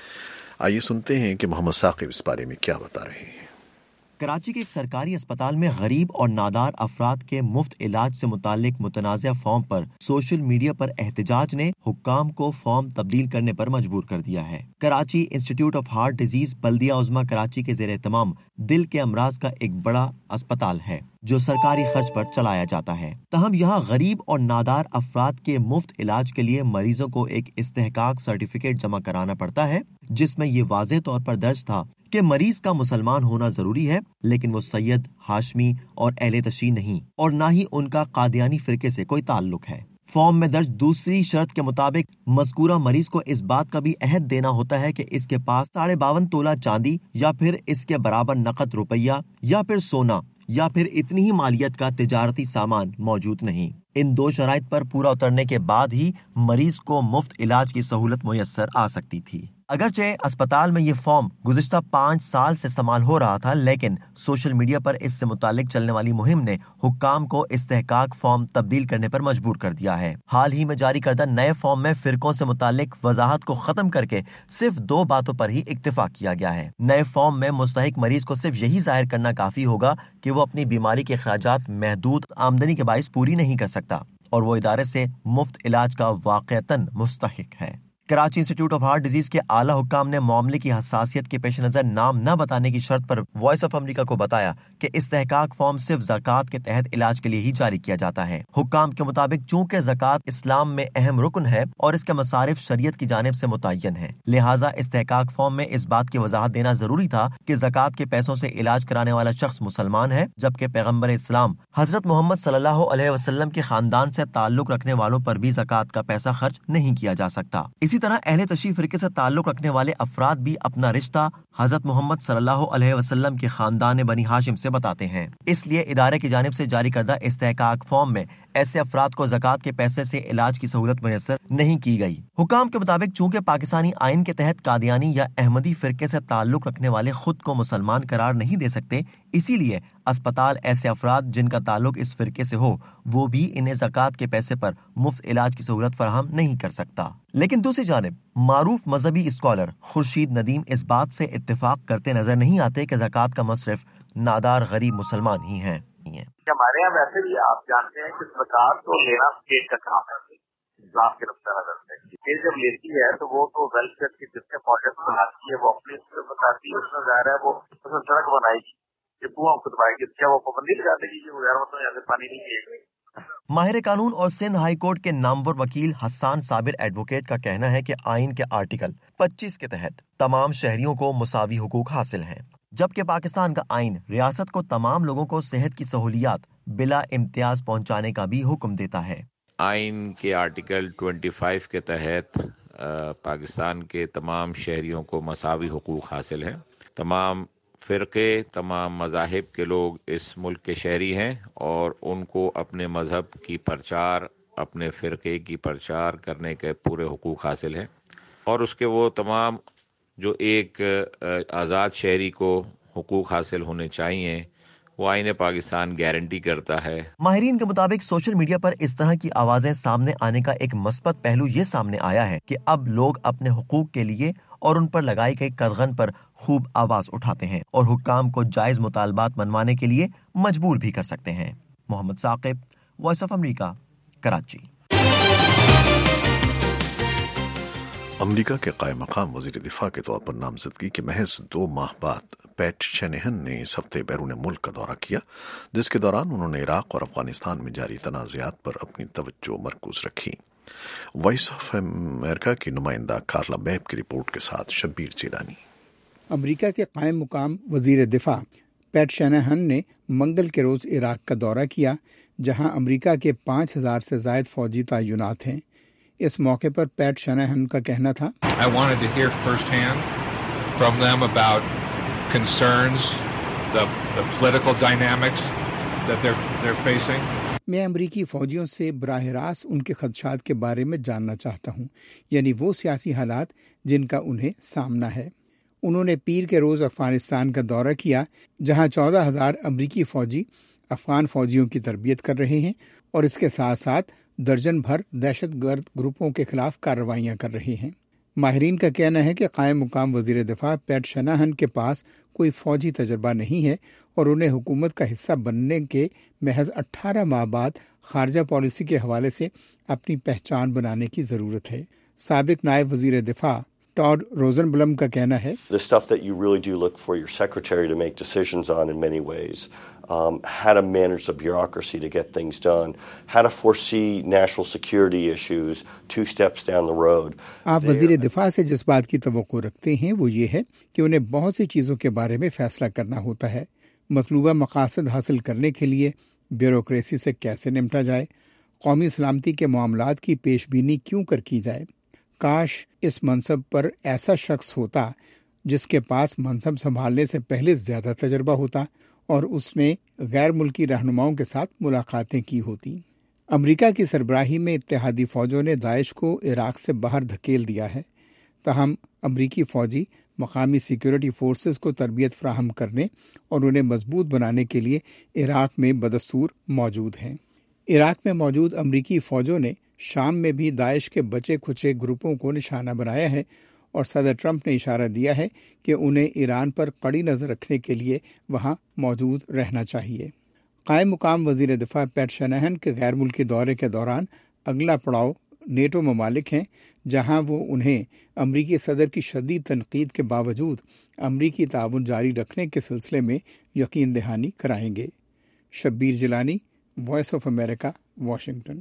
آئیے سنتے ہیں کہ محمد ثاقب اس بارے میں کیا بتا رہے ہیں۔
کراچی کے ایک سرکاری اسپتال میں غریب اور نادار افراد کے مفت علاج سے متعلق متنازع فارم پر سوشل میڈیا پر احتجاج نے حکام کو فارم تبدیل کرنے پر مجبور کر دیا ہے۔ Karachi institute of heart disease بلدیہ عظمیٰ کراچی کے زیر اہتمام دل کے امراض کا ایک بڑا اسپتال ہے جو سرکاری خرچ پر چلایا جاتا ہے، تاہم یہاں غریب اور نادار افراد کے مفت علاج کے لیے مریضوں کو ایک استحقاق سرٹیفکیٹ جمع کرانا پڑتا ہے، جس میں یہ واضح طور پر درج تھا کہ مریض کا مسلمان ہونا ضروری ہے، لیکن وہ سید، ہاشمی اور اہل تشیع نہیں، اور نہ ہی ان کا قادیانی فرقے سے کوئی تعلق ہے۔ فارم میں درج دوسری شرط کے مطابق مذکورہ مریض کو اس بات کا بھی عہد دینا ہوتا ہے کہ اس کے پاس 52.5 تولہ چاندی یا پھر اس کے برابر نقد روپیہ یا پھر سونا یا پھر اتنی ہی مالیت کا تجارتی سامان موجود نہیں۔ ان 2 شرائط پر پورا اترنے کے بعد ہی مریض کو مفت علاج کی سہولت میسر آ سکتی تھی۔ اگرچہ اسپتال میں یہ فارم گزشتہ 5 سال سے استعمال ہو رہا تھا، لیکن سوشل میڈیا پر اس سے متعلق چلنے والی مہم نے حکام کو استحقاق فارم تبدیل کرنے پر مجبور کر دیا ہے۔ حال ہی میں جاری کردہ نئے فارم میں فرقوں سے متعلق وضاحت کو ختم کر کے صرف 2 باتوں پر ہی اکتفا کیا گیا ہے۔ نئے فارم میں مستحق مریض کو صرف یہی ظاہر کرنا کافی ہوگا کہ وہ اپنی بیماری کے اخراجات محدود آمدنی کے باعث پوری نہیں کر سکتا اور وہ ادارے سے مفت علاج کا واقعتاً مستحق ہے۔ Karachi institute of heart disease کے اعلیٰ حکام نے معاملے کی حساسیت کے پیش نظر نام نہ بتانے کی شرط پر وائس آف امریکہ کو بتایا کہ استحقاق فارم صرف زکوٰۃ کے تحت علاج کے لیے ہی جاری کیا جاتا ہے۔ حکام کے مطابق چونکہ زکوٰۃ اسلام میں اہم رکن ہے اور اس کے مصارف شریعت کی جانب سے متعین ہے، لہٰذا استحقاق فارم میں اس بات کی وضاحت دینا ضروری تھا کہ زکوٰۃ کے پیسوں سے علاج کرانے والا شخص مسلمان ہے، جبکہ پیغمبر اسلام حضرت محمد صلی اللہ علیہ وسلم کے خاندان سے تعلق رکھنے والوں پر بھی زکوٰۃ کا پیسہ خرچ نہیں کیا جا سکتا۔ اسی طرح اہل تشیع فرقے سے تعلق رکھنے والے افراد بھی اپنا رشتہ حضرت محمد صلی اللہ علیہ وسلم کے خاندان بنی ہاشم سے بتاتے ہیں، اس لیے ادارے کی جانب سے جاری کردہ استحقاق فارم میں ایسے افراد کو زکوٰۃ کے پیسے سے علاج کی سہولت میسر نہیں کی گئی۔ حکام کے مطابق چونکہ پاکستانی آئین کے تحت قادیانی یا احمدی فرقے سے تعلق رکھنے والے خود کو مسلمان قرار نہیں دے سکتے، اسی لیے اسپتال ایسے افراد جن کا تعلق اس فرقے سے ہو وہ بھی انہیں زکوٰۃ کے پیسے پر مفت علاج کی سہولت فراہم نہیں کر سکتا۔ لیکن دوسری جانب معروف مذہبی اسکالر خورشید ندیم اس بات سے اتفاق کرتے نظر نہیں آتے کہ زکوٰۃ کا مصرف نادار غریب مسلمان ہی ہیں۔
ہمارے یہاں ویسے بھی آپ جانتے ہیں کہ زکوٰۃ تو لینا اسٹیٹ کا کام ہے اسلام کے نقطہ نظر سے، اسٹیٹ جب لیتی ہے تو وہ تو ویلفیئر کے جتنے پروجیکٹ بناتی ہے وہ اپنی بتاتی ہے، اس میں ظاہر ہے وہ سڑک بنائے گی، کنواں کھدوائے گی، کیا وہ پابندی لگا دے گی کہ غیر مطلب یہاں سے پانی نہیں پیے گا؟
ماہر قانون اور سندھ ہائی کورٹ کے نامور وکیل حسان صابر ایڈوکیٹ کا کہنا ہے کہ آئین کے آرٹیکل 25 کے تحت تمام شہریوں کو مساوی حقوق حاصل ہیں، جبکہ پاکستان کا آئین ریاست کو تمام لوگوں کو صحت کی سہولیات بلا امتیاز پہنچانے کا بھی حکم دیتا ہے۔
آئین کے آرٹیکل 25 کے تحت پاکستان کے تمام شہریوں کو مساوی حقوق حاصل ہیں۔ تمام فرقے، تمام مذاہب کے لوگ اس ملک کے شہری ہیں اور ان کو اپنے مذہب کی پرچار، اپنے فرقے کی پرچار کرنے کے پورے حقوق حاصل ہیں، اور اس کے وہ تمام جو ایک آزاد شہری کو حقوق حاصل ہونے چاہیے وہ آئین پاکستان گارنٹی کرتا ہے۔
ماہرین کے مطابق سوشل میڈیا پر اس طرح کی آوازیں سامنے آنے کا ایک مثبت پہلو یہ سامنے آیا ہے کہ اب لوگ اپنے حقوق کے لیے اور ان پر لگائی گئی قدغن پر خوب آواز اٹھاتے ہیں اور حکام کو جائز مطالبات منوانے کے لیے مجبور بھی کر سکتے ہیں۔ Muhammad Saqib, Voice of America, Karachi.
America کے قائم مقام وزیر دفاع کے طور پر نامزدگی کے محض 2 ماہ بعد پیٹ شینہن نے اس ہفتے بیرون ملک کا دورہ کیا، جس کے دوران انہوں نے عراق اور افغانستان میں جاری تنازعات پر اپنی توجہ مرکوز رکھی۔ وائس آف امریکہ کی نمائندہ کارلا بیب کی رپورٹ کے ساتھ شبیر چیلانی۔
امریکہ کے قائم مقام وزیر دفاع پیٹ شینہن نے منگل کے روز عراق کا دورہ کیا، جہاں امریکہ کے 5000 سے زائد فوجی تعینات ہیں۔ اس موقع پر پیٹ شینہن کا کہنا تھا،
I wanted to hear firsthand from them about concerns, the political dynamics that they're facing.
میں امریکی فوجیوں سے براہ راست ان کے خدشات کے بارے میں جاننا چاہتا ہوں، یعنی وہ سیاسی حالات جن کا انہیں سامنا ہے۔ انہوں نے پیر کے روز افغانستان کا دورہ کیا، جہاں 14,000 امریکی فوجی افغان فوجیوں کی تربیت کر رہے ہیں اور اس کے ساتھ ساتھ درجن بھر دہشت گرد گروپوں کے خلاف کارروائیاں کر رہے ہیں۔ ماہرین کا کہنا ہے کہ قائم مقام وزیر دفاع پیٹ شینہن کے پاس کوئی فوجی تجربہ نہیں ہے اور انہیں حکومت کا حصہ بننے کے محض 18 ماہ بعد خارجہ پالیسی کے حوالے سے اپنی پہچان بنانے کی ضرورت ہے۔ سابق نائب وزیر دفاع ٹاڈ روزن بلم کا کہنا ہے،
The stuff that you really do look for your secretary to make decisions on in many ways, how to manage the bureaucracy to get things done, how to foresee national security issues 2 steps down the road.
آپ وزیر دفاع سے جس بات کی توقع رکھتے ہیں وہ یہ ہے کہ انہیں بہت سی چیزوں کے بارے میں فیصلہ کرنا ہوتا ہے، مطلوبہ مقاصد حاصل کرنے کے لیے بیوروکریسی سے کیسے نمٹا جائے، قومی سلامتی کے معاملات کی پیش بینی کیوں کر کی جائے۔ کاش اس منصب پر ایسا شخص ہوتا جس کے پاس منصب سنبھالنے سے پہلے زیادہ تجربہ ہوتا اور اس نے غیر ملکی رہنماؤں کے ساتھ ملاقاتیں کی ہوتی۔ امریکہ کی سربراہی میں اتحادی فوجوں نے داعش کو عراق سے باہر دھکیل دیا ہے، تاہم امریکی فوجی مقامی سیکیورٹی فورسز کو تربیت فراہم کرنے اور انہیں مضبوط بنانے کے لیے عراق میں بدستور موجود ہیں۔ عراق میں موجود امریکی فوجوں نے شام میں بھی داعش کے بچے کھچے گروپوں کو نشانہ بنایا ہے اور صدر ٹرمپ نے اشارہ دیا ہے کہ انہیں ایران پر کڑی نظر رکھنے کے لیے وہاں موجود رہنا چاہیے۔ قائم مقام وزیر دفاع پیٹ شینہن کے غیر ملکی دورے کے دوران اگلا پڑاؤ نیٹو ممالک ہیں، جہاں وہ انہیں امریکی صدر کی شدید تنقید کے باوجود امریکی تعاون جاری رکھنے کے سلسلے میں یقین دہانی کرائیں گے۔ Shabbir Jilani, Voice of America, Washington.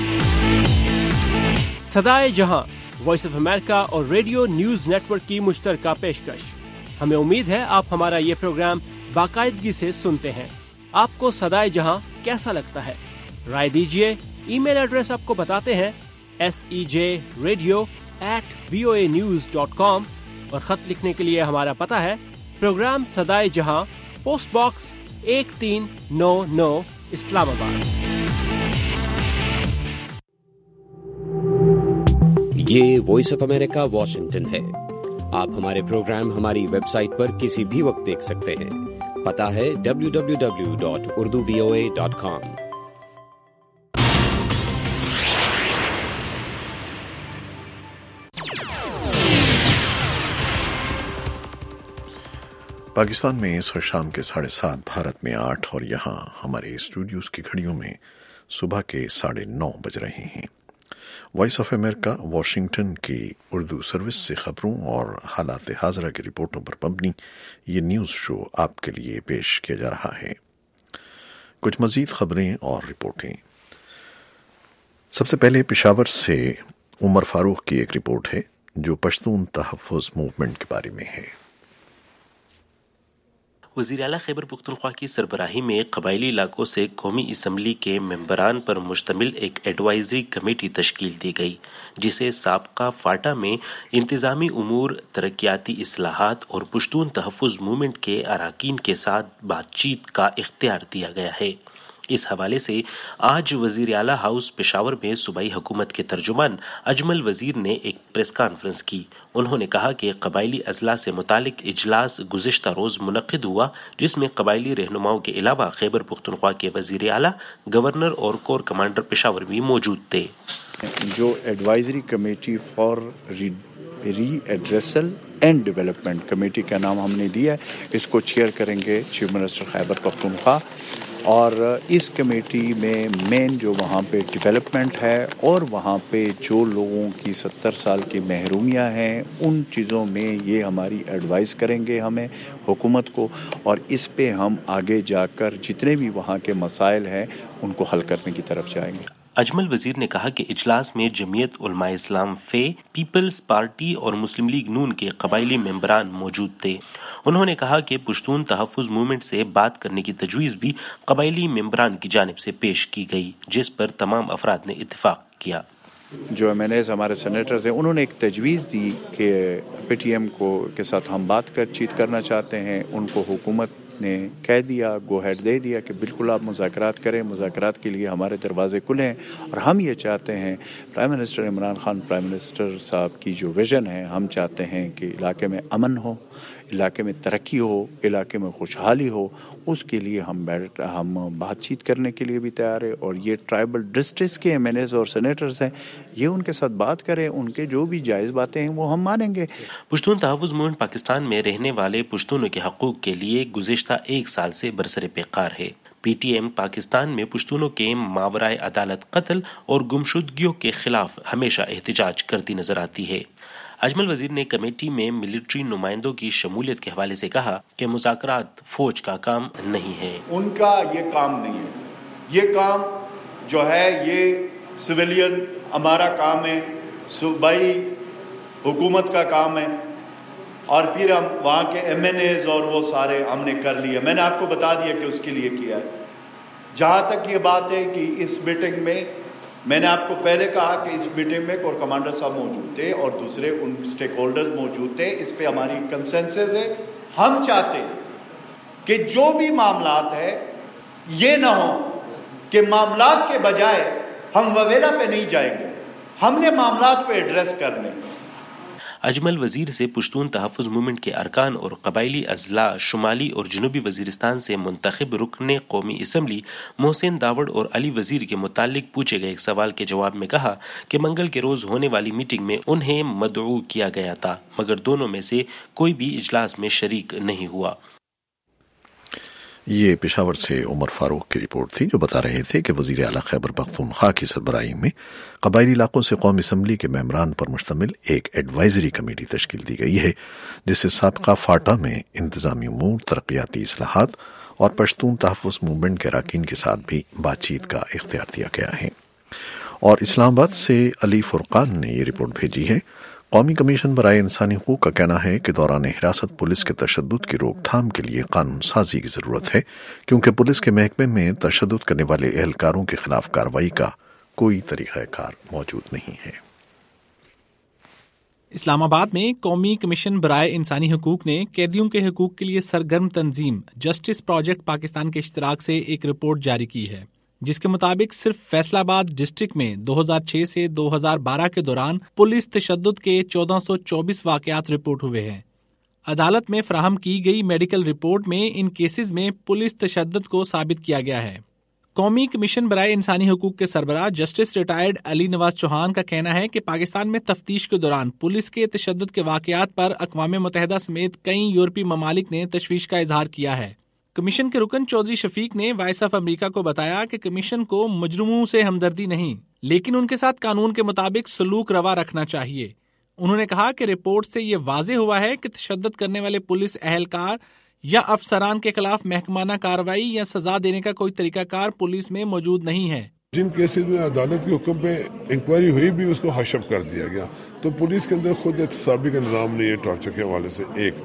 صدائے جہاں وائس آف امریکہ اور ریڈیو نیوز نیٹ ورک کی مشترکہ پیشکش۔ ہمیں امید ہے آپ ہمارا یہ پروگرام باقاعدگی سے سنتے ہیں۔ آپ کو صدائے جہاں کیسا لگتا ہے؟ رائے دیجیے۔ ای میل ایڈریس آپ کو بتاتے ہیں، sej@voanews.com، اور خط لکھنے کے لیے ہمارا پتہ ہے پروگرام صدائے جہاں، پوسٹ باکس 1399، اسلام آباد۔
یہ وائس آف امریکہ واشنگٹن ہے۔ آپ ہمارے پروگرام ہماری ویب سائٹ پر کسی بھی وقت دیکھ سکتے ہیں۔ پتہ ہے www.urduvoa.com۔
پاکستان میں اس شام کے 7:30، بھارت میں 8 اور یہاں ہمارے اسٹوڈیوز کی گھڑیوں میں صبح کے 9:30 بج رہے ہیں۔ وائس آف امریکہ واشنگٹن کی اردو سروس سے خبروں اور حالات حاضرہ کی رپورٹوں پر مبنی یہ نیوز شو آپ کے لیے پیش کیا جا رہا ہے۔ کچھ مزید خبریں اور رپورٹیں۔ سب سے پہلے پشاور سے عمر فاروق کی ایک رپورٹ ہے جو پشتون تحفظ موومنٹ کے بارے میں ہے۔
وزیر اعلیٰ خیبر پختونخوا کی سربراہی میں قبائلی علاقوں سے قومی اسمبلی کے ممبران پر مشتمل ایک ایڈوائزری کمیٹی تشکیل دی گئی، جسے سابقہ فاٹا میں انتظامی امور، ترقیاتی اصلاحات اور پشتون تحفظ موومنٹ کے اراکین کے ساتھ بات چیت کا اختیار دیا گیا ہے۔ اس حوالے سے آج وزیر اعلیٰ ہاؤس پشاور میں صوبائی حکومت کے ترجمان اجمل وزیر نے ایک پریس کانفرنس کی۔ انہوں نے کہا کہ قبائلی اضلاع سے متعلق اجلاس گزشتہ روز منعقد ہوا، جس میں قبائلی رہنماؤں کے علاوہ خیبر پختونخوا کے وزیر اعلیٰ، گورنر اور کور کمانڈر پشاور بھی موجود تھے۔
جو advisory committee for redressal and development committee کا نام ہم نے دیا ہے، اس کو چیئر کریں گے چیف منسٹر خیبر پختونخوا، اور اس کمیٹی میں مین جو وہاں پہ ڈیولپمنٹ ہے اور وہاں پہ جو لوگوں کی 70 سال کی محرومیاں ہیں ان چیزوں میں یہ ہماری ایڈوائز کریں گے ہمیں حکومت کو، اور اس پہ ہم آگے جا کر جتنے بھی وہاں کے مسائل ہیں ان کو حل کرنے کی طرف جائیں گے۔
اجمل وزیر نے کہا کہ اجلاس میں جمعیت علماء اسلام فے، پیپلز پارٹی اور مسلم لیگ نون کے قبائلی ممبران موجود تھے۔ انہوں نے کہا کہ پشتون تحفظ موومنٹ سے بات کرنے کی تجویز بھی قبائلی ممبران کی جانب سے پیش کی گئی، جس پر تمام افراد نے اتفاق کیا۔
جو ایم این ایز ہمارے سینیٹرز ہیں انہوں نے ایک تجویز دی کہ پی ٹی ایم کو کے ساتھ ہم بات چیت کرنا چاہتے ہیں، ان کو حکومت نے کہہ دیا، گو ہیڈ دے دیا کہ بالکل آپ مذاکرات کریں، مذاکرات کے لیے ہمارے دروازے کھلے ہیں، اور ہم یہ چاہتے ہیں prime minister Imran Khan prime minister صاحب کی جو ویژن ہے، ہم چاہتے ہیں کہ علاقے میں امن ہو، علاقے میں ترقی ہو، علاقے میں خوشحالی ہو، اس کے لیے ہم بات چیت کرنے کے لیے بھی تیار ہے، اور یہ ٹرائبل ڈسٹرکٹس کے ایم این ایز اور سینیٹرز ہیں، یہ ان کے ساتھ بات کریں، ان کے جو بھی جائز باتیں ہیں وہ ہم مانیں گے۔
پشتون تحفظ موومنٹ پاکستان میں رہنے والے پشتونوں کے حقوق کے لیے گزشتہ 1 سال سے برسر پیکار ہے۔ پی ٹی ایم پاکستان میں پشتونوں کے ماورائے عدالت قتل اور گمشدگیوں کے خلاف ہمیشہ احتجاج کرتی نظر آتی ہے۔ اجمل وزیر نے کمیٹی میں ملٹری نمائندوں کی شمولیت کے حوالے سے کہا کہ مذاکرات فوج کا کام نہیں ہے۔
ان کا یہ کام نہیں ہے، یہ کام جو ہے یہ سویلین ہمارا کام ہے، صوبائی حکومت کا کام ہے، اور پھر ہم وہاں کے ایم این ایز اور وہ سارے ہم نے کر لیا۔ میں نے آپ کو بتا دیا کہ اس کے لیے کیا ہے۔ جہاں تک یہ بات ہے کہ اس میٹنگ میں میں نے آپ کو پہلے کہا کہ اس میٹنگ میں کور کمانڈر صاحب موجود تھے اور دوسرے ان سٹیک ہولڈرز موجود تھے، اس پہ ہماری کنسنسس ہے۔ ہم چاہتے ہیں کہ جو بھی معاملات ہے یہ نہ ہو کہ معاملات کے بجائے ہم وویلا پہ نہیں جائیں گے، ہم نے معاملات کو ایڈریس کرنے۔
اجمل وزیر سے پشتون تحفظ موومنٹ کے ارکان اور قبائلی اضلاع شمالی اور جنوبی وزیرستان سے منتخب رکن قومی اسمبلی محسن داوڑ اور علی وزیر کے متعلق پوچھے گئے ایک سوال کے جواب میں کہا کہ منگل کے روز ہونے والی میٹنگ میں انہیں مدعو کیا گیا تھا، مگر دونوں میں سے کوئی بھی اجلاس میں شریک نہیں ہوا۔
یہ پشاور سے عمر فاروق کی رپورٹ تھی جو بتا رہے تھے کہ وزیر اعلیٰ خیبر پختونخوا کی سربراہی میں قبائلی علاقوں سے قومی اسمبلی کے ممبران پر مشتمل ایک ایڈوائزری کمیٹی تشکیل دی گئی ہے، جسے سابقہ فاٹا میں انتظامی امور، ترقیاتی اصلاحات اور پشتون تحفظ موومنٹ کے اراکین کے ساتھ بھی بات چیت کا اختیار دیا گیا ہے۔ اور اسلام آباد سے علی فرقان نے یہ رپورٹ بھیجی ہے۔ قومی کمیشن برائے انسانی حقوق کا کہنا ہے کہ دوران حراست پولیس کے تشدد کی روک تھام کے لیے قانون سازی کی ضرورت ہے، کیونکہ پولیس کے محکمے میں تشدد کرنے والے اہلکاروں کے خلاف کارروائی کا کوئی طریقہ کار موجود نہیں ہے۔
اسلام آباد میں قومی کمیشن برائے انسانی حقوق نے قیدیوں کے حقوق کے لیے سرگرم تنظیم جسٹس پروجیکٹ پاکستان کے اشتراک سے ایک رپورٹ جاری کی ہے، جس کے مطابق صرف فیصل آباد ڈسٹرکٹ میں 2006 سے 2012 کے دوران پولیس تشدد کے 1424 واقعات رپورٹ ہوئے ہیں۔ عدالت میں فراہم کی گئی میڈیکل رپورٹ میں ان کیسز میں پولیس تشدد کو ثابت کیا گیا ہے۔ قومی کمیشن برائے انسانی حقوق کے سربراہ جسٹس ریٹائرڈ علی نواز چوہان کا کہنا ہے کہ پاکستان میں تفتیش کے دوران پولیس کے تشدد کے واقعات پر اقوام متحدہ سمیت کئی یورپی ممالک نے تشویش کا اظہار کیا ہے۔ کمیشن کے رکن چودھری شفیق نے وائس آف امریکہ کو بتایا کہ کمیشن کو مجرموں سے ہمدردی نہیں، لیکن ان کے ساتھ قانون کے مطابق سلوک روا رکھنا چاہیے۔ انہوں نے کہا کہ رپورٹ سے یہ واضح ہوا ہے کہ تشدد کرنے والے پولیس اہلکار یا افسران کے خلاف محکمانہ کارروائی یا سزا دینے کا کوئی طریقہ کار پولیس میں موجود نہیں ہے۔
جن کیسز میں عدالت کے حکم پہ انکوائری ہوئی بھی اس کو حشب کر دیا گیا، تو پولیس کے اندر خود احتسابی کا نظام نہیں ہے ٹارچر کے حوالے سے۔ ایک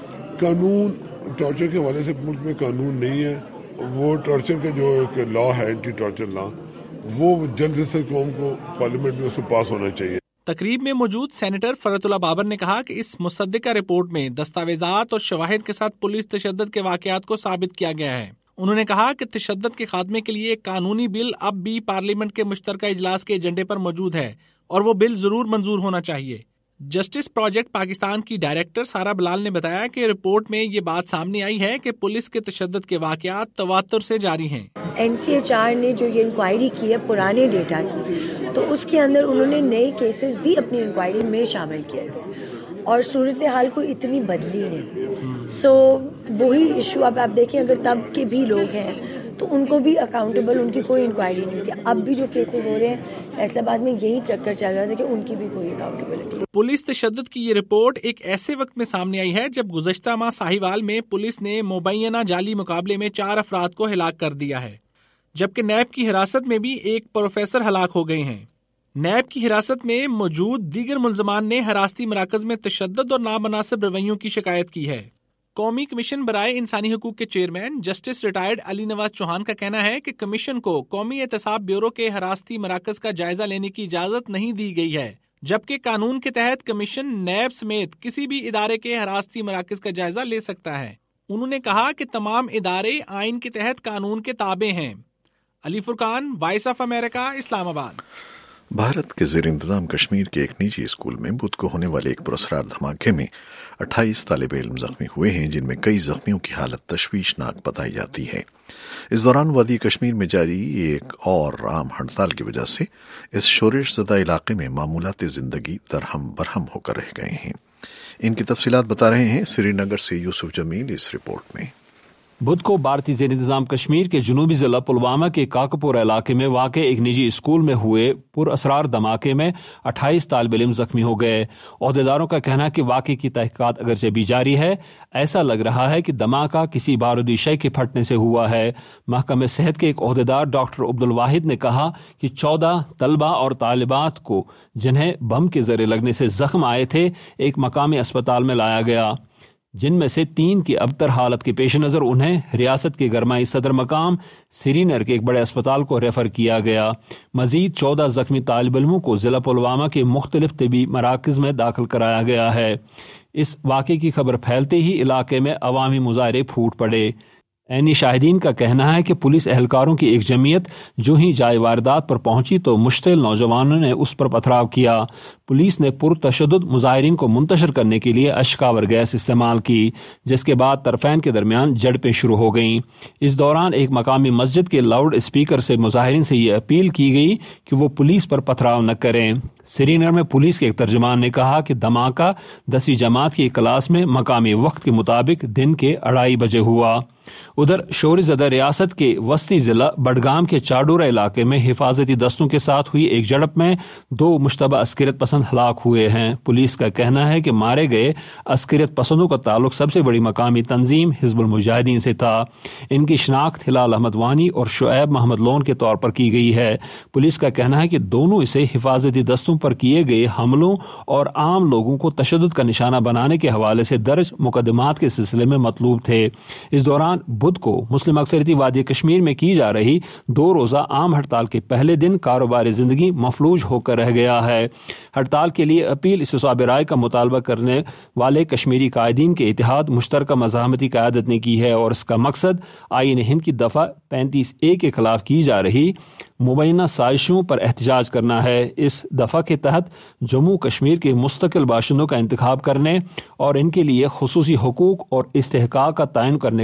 قانون ٹارچر کے حوالے سے ملک میں قانون نہیں ہے، وہ ٹارچر کا جو ایک لا ہے اینٹی ٹارچر لا، وہ جلد سے قوم کو پارلیمنٹ میں اس کو پاس ہونا چاہیے۔
تقریب میں موجود سینیٹر فرت اللہ بابر نے کہا کہ اس مصدقہ رپورٹ میں دستاویزات اور شواہد کے ساتھ پولیس تشدد کے واقعات کو ثابت کیا گیا ہے۔ انہوں نے کہا کہ تشدد کے خاتمے کے لیے ایک قانونی بل اب بھی پارلیمنٹ کے مشترکہ اجلاس کے ایجنڈے پر موجود ہے اور وہ بل ضرور منظور ہونا چاہیے۔ جسٹس پروجیکٹ پاکستان کی ڈائریکٹر سارا بلال نے بتایا کہ رپورٹ میں یہ بات سامنے آئی ہے کہ پولیس کے تشدد کے واقعات تواتر سے جاری ہیں۔
NCHR نے جو یہ انکوائری کی ہے پرانے ڈیٹا کی، تو اس کے اندر انہوں نے نئے کیسز بھی اپنی انکوائری میں شامل کیے تھے اور صورتحال کو اتنی بدلی نہیں۔ سو وہی ایشو اب آپ دیکھیں، اگر تب کے بھی لوگ ہیں تو ان کو بھی اکاؤنٹیبل، ان کی کوئی انکوائری نہیں تھی۔ اب بھی جو کیسز ہو رہے ہیں فیصلہ آباد میں، یہی چکر چل رہا تھا کہ ان کی بھی کوئی اکاؤنٹیبلٹی۔
پولیس تشدد کی یہ رپورٹ ایک ایسے وقت میں سامنے آئی ہے جب گزشتہ ماہ ساہیوال میں پولیس نے مبینہ جعلی مقابلے میں 4 افراد کو ہلاک کر دیا ہے، جبکہ نیب کی حراست میں بھی ایک پروفیسر ہلاک ہو گئے ہیں۔ نیب کی حراست میں موجود دیگر ملزمان نے حراستی مراکز میں تشدد اور نامناسب رویوں کی شکایت کی ہے۔ قومی کمیشن برائے انسانی حقوق کے chairman justice retired Ali Nawaz Chauhan کا کہنا ہے کہ کمیشن کو قومی احتساب بیورو کے حراستی مراکز کا جائزہ لینے کی اجازت نہیں دی گئی ہے، جبکہ قانون کے تحت کمیشن نیب سمیت کسی بھی ادارے کے حراستی مراکز کا جائزہ لے سکتا ہے۔ انہوں نے کہا کہ تمام ادارے آئین کے تحت قانون کے تابع ہیں۔ علی فرقان، وائس آف امریکہ، اسلام آباد۔
بھارت کے زیر انتظام کشمیر کے ایک نجی اسکول میں بدھ کو ہونے والے ایک پراسرار دھماکے میں 28 طالب علم زخمی ہوئے ہیں، جن میں کئی زخمیوں کی حالت تشویشناک بتائی جاتی ہے۔ اس دوران وادی کشمیر میں جاری ایک اور عام ہڑتال کی وجہ سے اس شورش زدہ علاقے میں معمولات زندگی درہم برہم ہو کر رہ گئے ہیں۔ ان کی تفصیلات بتا رہے ہیں سری نگر سے یوسف جمیل اس رپورٹ میں۔
بدھ کو بھارتی زیر انتظام کشمیر کے جنوبی ضلع پلوامہ کے کاکپور علاقے میں واقع ایک نجی اسکول میں ہوئے پر اسرار دھماکے میں 28 طالب علم زخمی ہو گئے۔ عہدیداروں کا کہنا ہے کہ واقعے کی تحقیقات اگرچہ بھی جاری ہے، ایسا لگ رہا ہے کہ دھماکہ کسی بارودی شے کے پھٹنے سے ہوا ہے۔ محکمہ صحت کے ایک عہدیدار ڈاکٹر عبدالواحد نے کہا کہ 14 طلبہ اور طالبات کو جنہیں بم کے ذریعے لگنے سے زخم آئے تھے ایک مقامی اسپتال میں لایا گیا، جن میں سے 3 کی ابتر حالت کے پیش نظر انہیں ریاست کے گرمائی صدر مقام سری نگر کے ایک بڑے اسپتال کو ریفر کیا گیا۔ مزید 14 زخمی طالب علموں کو ضلع پلوامہ کے مختلف طبی مراکز میں داخل کرایا گیا ہے۔ اس واقعے کی خبر پھیلتے ہی علاقے میں عوامی مظاہرے پھوٹ پڑے۔ عینی شاہدین کا کہنا ہے کہ پولیس اہلکاروں کی ایک جمعیت جو ہی جائے واردات پر پہنچی تو مشتعل نوجوانوں نے اس پر پتھراؤ کیا۔ پولیس نے پرتشدد مظاہرین کو منتشر کرنے کے لیے اشکاور گیس استعمال کی، جس کے بعد طرفین کے درمیان جھڑپیں شروع ہو گئیں۔ اس دوران ایک مقامی مسجد کے لاؤڈ اسپیکر سے مظاہرین سے یہ اپیل کی گئی کہ وہ پولیس پر پتھراؤ نہ کریں۔ سری نگر میں پولیس کے ایک ترجمان نے کہا کہ دھماکہ 10ویں جماعت کی ایک کلاس میں مقامی وقت کے مطابق دن کے 2:30 بجے ہوا۔ ادھر شور زدہ ریاست کے وسطی ضلع بڈگام کے چاڈورہ علاقے میں حفاظتی دستوں کے ساتھ ہوئی ایک جھڑپ میں 2 مشتبہ عسکریت پسند ہلاک ہوئے ہیں۔ پولیس کا کہنا ہے کہ مارے گئے عسکریت پسندوں کا تعلق سب سے بڑی مقامی تنظیم حزب المجاہدین سے تھا۔ ان کی شناخت ہلال احمد وانی اور شعیب محمد لون کے طور پر کی گئی ہے۔ پولیس کا کہنا ہے کہ دونوں اسے حفاظتی دستوں پر کیے گئے حملوں اور عام لوگوں کو تشدد کا نشانہ بنانے کے حوالے سے درج مقدمات کے سلسلے میں مطلوب تھے۔ اس دوران بدھ کو مسلم اکثریتی وادی کشمیر میں کی جا رہی 2 روزہ عام ہڑتال کے پہلے دن کاروباری زندگی مفلوج ہو کر رہ گیا ہے۔ ہڑتال کے لیے اپیل استصواب رائے کا مطالبہ کرنے والے کشمیری قائدین کے اتحاد مشترکہ مزاحمتی قیادت نے کی ہے اور اس کا مقصد آئین ہند کی دفعہ 35A کے خلاف کی جا رہی مبینہ سازشوں پر احتجاج کرنا ہے۔ اس دفعہ کے تحت جموں کشمیر کے مستقل باشندوں کا انتخاب کرنے اور ان کے لیے خصوصی حقوق اور استحقاق کا تعین کرنے کا اختیار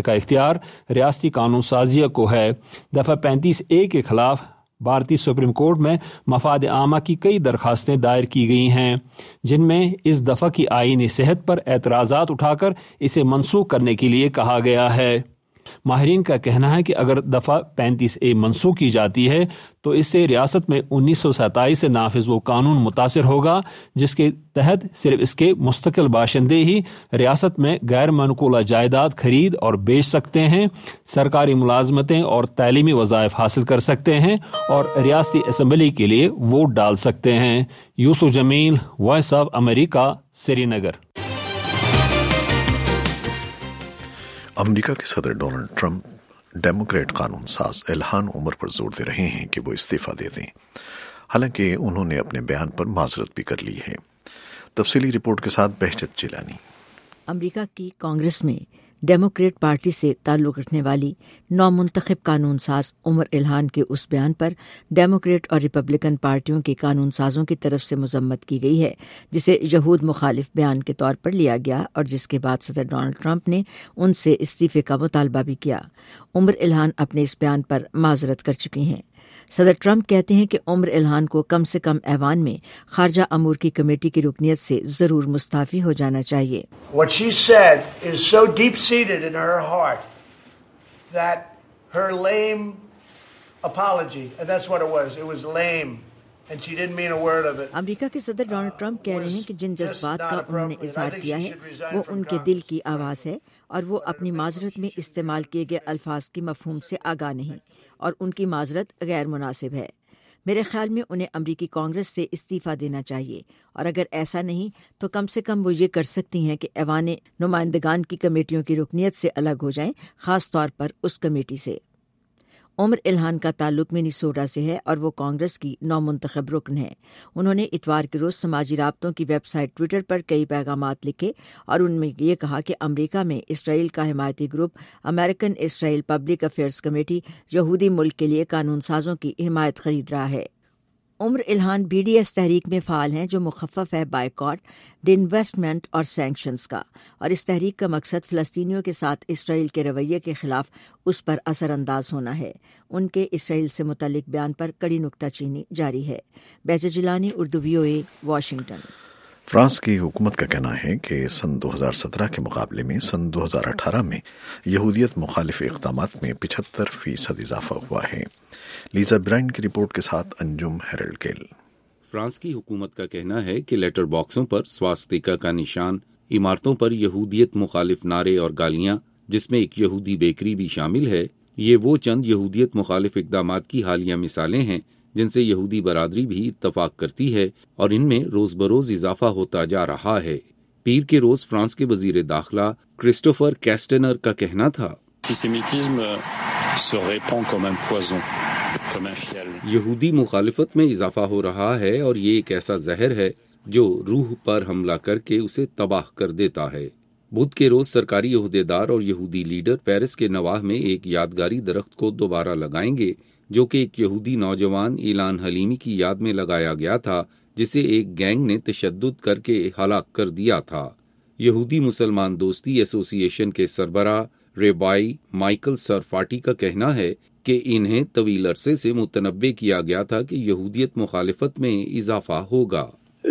اختیار ریاستی قانون سازیہ کو ہے۔ دفعہ 35A کے خلاف بھارتی سپریم کورٹ میں مفاد عامہ کی کئی درخواستیں دائر کی گئی ہیں، جن میں اس دفعہ کی آئینی صحت پر اعتراضات اٹھا کر اسے منسوخ کرنے کے لیے کہا گیا ہے۔ ماہرین کا کہنا ہے کہ اگر دفعہ 35A منسوخ کی جاتی ہے تو اس سے ریاست میں 1927 سے نافذ وہ قانون متاثر ہوگا جس کے تحت صرف اس کے مستقل باشندے ہی ریاست میں غیر منقولہ جائیداد خرید اور بیچ سکتے ہیں، سرکاری ملازمتیں اور تعلیمی وظائف حاصل کر سکتے ہیں اور ریاستی اسمبلی کے لیے ووٹ ڈال سکتے ہیں۔ Yusuf Jamil, Voice of America, Srinagar.
America کے صدر ڈونلڈ ٹرمپ ڈیموکریٹ قانون ساز الہان عمر پر زور دے رہے ہیں کہ وہ استعفیٰ دے دیں، حالانکہ انہوں نے اپنے بیان پر معذرت بھی کر لی ہے۔ تفصیلی رپورٹ کے ساتھ بہجت جیلانی۔
امریکہ کی کانگریس میں ڈیموکریٹ پارٹی سے تعلق رکھنے والی نومنتخب قانون ساز عمر الہان کے اس بیان پر ڈیموکریٹ اور ریپبلکن پارٹیوں کے قانون سازوں کی طرف سے مذمت کی گئی ہے، جسے یہود مخالف بیان کے طور پر لیا گیا اور جس کے بعد صدر ڈونلڈ ٹرمپ نے ان سے استعفے کا مطالبہ بھی کیا۔ عمر الہان اپنے اس بیان پر معذرت کر چکی ہیں۔ صدر ٹرمپ کہتے ہیں کہ عمر الہان کو کم سے کم ایوان میں خارجہ امور کی کمیٹی کی رکنیت سے ضرور مستعفی ہو جانا چاہیے۔
What she said is so deep-seated in her heart that her lame apology, and that's what it was lame, and she didn't mean a word of it.
امریکہ کے صدر ڈونلڈ ٹرمپ کہہ رہے ہیں کہ جن جذبات کا انہوں نے اظہار کیا ہے وہ ان کے دل کی آواز ہے اور وہ اپنی معذرت میں استعمال کیے گئے الفاظ کی مفہوم سے آگاہ نہیں اور ان کی معذرت غیر مناسب ہے۔ میرے خیال میں انہیں امریکی کانگریس سے استعفیٰ دینا چاہیے اور اگر ایسا نہیں تو کم سے کم وہ یہ کر سکتی ہیں کہ ایوان نمائندگان کی کمیٹیوں کی رکنیت سے الگ ہو جائیں، خاص طور پر اس کمیٹی سے۔ عمر الہان کا تعلق منیسوٹا سے ہے اور وہ کانگریس کی نومنتخب رکن ہے۔ انہوں نے اتوار کے روز سماجی رابطوں کی ویب سائٹ ٹویٹر پر کئی پیغامات لکھے اور ان میں یہ کہا کہ امریکہ میں اسرائیل کا حمایتی group American Israel public affairs committee یہودی ملک کے لیے قانون سازوں کی حمایت خرید رہا ہے۔ عمر الہان BDS تحریک میں فعال ہیں جو مخفف ہے بائیکاٹ، ڈی انویسٹمنٹ اور سینکشنز کا، اور اس تحریک کا مقصد فلسطینیوں کے ساتھ اسرائیل کے رویے کے خلاف اس پر اثر انداز ہونا ہے۔ ان کے اسرائیل سے متعلق بیان پر کڑی نکتہ چینی جاری ہے۔ Bahjat Jilani, Urdu VOA، Washington.
France کی حکومت کا کہنا ہے کہ سن 2017 کے مقابلے میں سن 2018 میں یہودیت مخالف اقدامات میں 75% اضافہ ہوا ہے۔ لیزا برائن کی رپورٹ کے ساتھ انجم ہیرلڈ کیل۔
فرانس کی حکومت کا کہنا ہے کہ لیٹر باکسوں پر سواستیکا کا نشان، عمارتوں پر یہودیت مخالف نعرے اور گالیاں، جس میں ایک یہودی بیکری بھی شامل ہے، یہ وہ چند یہودیت مخالف اقدامات کی حالیہ مثالیں ہیں جن سے یہودی برادری بھی اتفاق کرتی ہے اور ان میں روز بروز اضافہ ہوتا جا رہا ہے۔ پیر کے روز فرانس کے وزیر داخلہ کرسٹوفر کیسٹنر کا کہنا تھا، یہودی مخالفت میں اضافہ ہو رہا ہے اور یہ ایک ایسا زہر ہے جو روح پر حملہ کر کے اسے تباہ کر دیتا ہے۔ بدھ کے روز سرکاری عہدیدار اور یہودی لیڈر پیرس کے نواح میں ایک یادگاری درخت کو دوبارہ لگائیں گے جو کہ ایک یہودی نوجوان ایلان حلیمی کی یاد میں لگایا گیا تھا جسے ایک گینگ نے تشدد کر کے ہلاک کر دیا تھا۔ یہودی مسلمان دوستی ایسوسی ایشن کے سربراہ ریبائی مائیکل سرفاٹی کا کہنا ہے کہ انہیں طویل عرصے سے متنبع کیا گیا تھا کہ یہودیت مخالفت میں اضافہ ہوگا۔